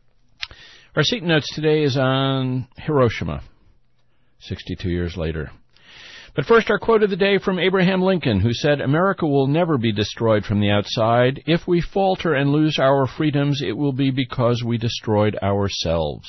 Our Seton Notes today is on Hiroshima, sixty-two years later. But first, our quote of the day from Abraham Lincoln, who said, "America will never be destroyed from the outside. If we falter and lose our freedoms, it will be because we destroyed ourselves."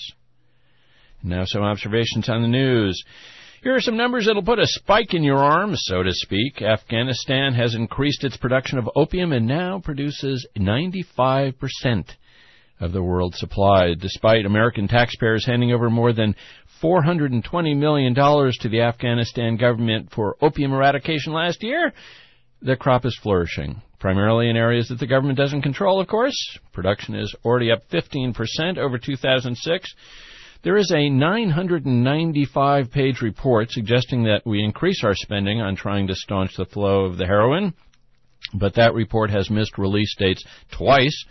Now some observations on the news. Here are some numbers that'll put a spike in your arm, so to speak. Afghanistan has increased its production of opium and now produces ninety-five percent of the world's supply, despite American taxpayers handing over more than four hundred twenty million dollars to the Afghanistan government for opium eradication last year. The crop is flourishing, primarily in areas that the government doesn't control, of course. Production is already up fifteen percent over two thousand six. There is a nine hundred ninety-five page report suggesting that we increase our spending on trying to staunch the flow of the heroin, but that report has missed release dates twice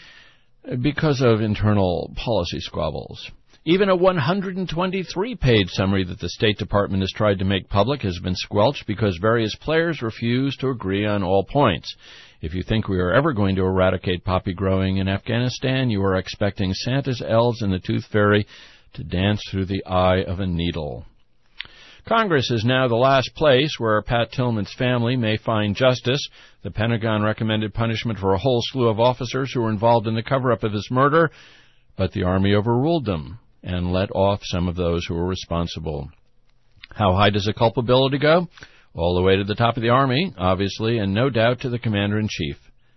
because of internal policy squabbles. Even a one hundred twenty-three page summary that the State Department has tried to make public has been squelched because various players refuse to agree on all points. If you think we are ever going to eradicate poppy growing in Afghanistan, you are expecting Santa's elves and the Tooth Fairy to dance through the eye of a needle. Congress is now the last place where Pat Tillman's family may find justice. The Pentagon recommended punishment for a whole slew of officers who were involved in the cover-up of his murder, but the Army overruled them and let off some of those who were responsible. How high does the culpability go? All the way to the top of the Army, obviously, and no doubt to the Commander-in-Chief.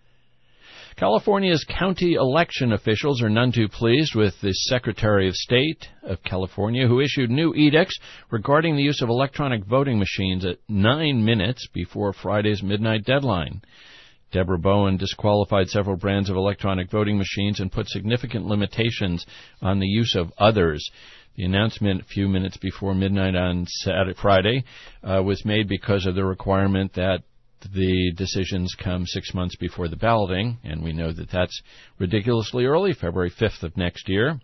California's county election officials are none too pleased with the Secretary of State of California, who issued new edicts regarding the use of electronic voting machines at nine minutes before Friday's midnight deadline. Deborah Bowen disqualified several brands of electronic voting machines and put significant limitations on the use of others. The announcement a few minutes before midnight on Saturday, Friday uh, was made because of the requirement that the decisions come six months before the balloting, and we know that that's ridiculously early, February fifth of next year.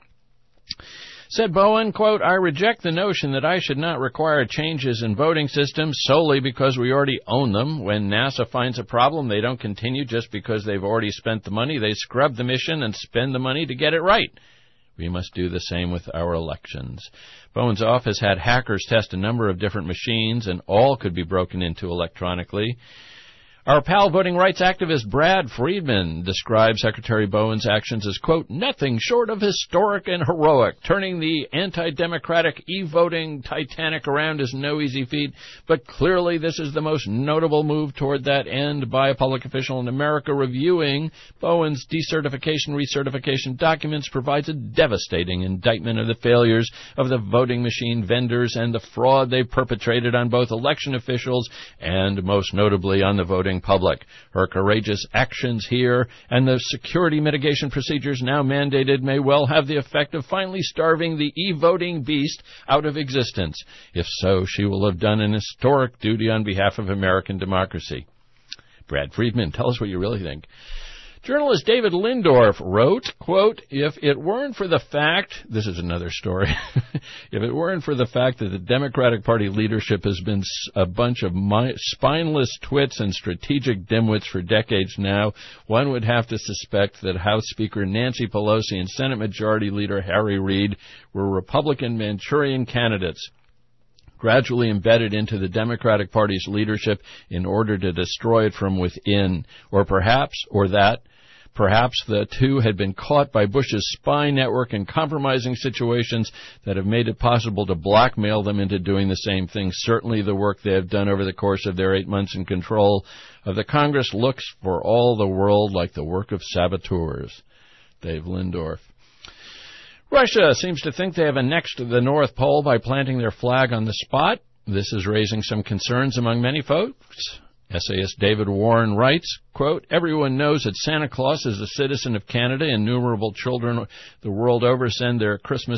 Said Bowen, quote, "I reject the notion that I should not require changes in voting systems solely because we already own them. When NASA finds a problem, they don't continue just because they've already spent the money. They scrub the mission and spend the money to get it right. We must do the same with our elections." Bowen's office had hackers test a number of different machines, and all could be broken into electronically. Our pal voting rights activist Brad Friedman described Secretary Bowen's actions as, quote, "nothing short of historic and heroic. Turning the anti-democratic e-voting Titanic around is no easy feat, but clearly this is the most notable move toward that end by a public official in America. Reviewing Bowen's decertification recertification documents provides a devastating indictment of the failures of the voting machine vendors and the fraud they've perpetrated on both election officials and, most notably, on the voting public. Her courageous actions here and the security mitigation procedures now mandated may well have the effect of finally starving the e-voting beast out of existence. If so, she will have done an historic duty on behalf of American democracy." Brad Friedman, tell us what you really think. Journalist David Lindorf wrote, quote, if it weren't for the fact, this is another story, if it weren't for the fact that the Democratic Party leadership has been a bunch of mi- spineless twits and strategic dimwits for decades now, one would have to suspect that House Speaker Nancy Pelosi and Senate Majority Leader Harry Reid were Republican Manchurian candidates, gradually embedded into the Democratic Party's leadership in order to destroy it from within. Or perhaps, or that, perhaps the two had been caught by Bush's spy network in compromising situations that have made it possible to blackmail them into doing the same thing. Certainly the work they have done over the course of their eight months in control of the Congress looks for all the world like the work of saboteurs. Dave Lindorf. Russia seems to think they have annexed the North Pole by planting their flag on the spot. This is raising some concerns among many folks. Essayist David Warren writes, quote, everyone knows that Santa Claus is a citizen of Canada. Innumerable children the world over send their Christmas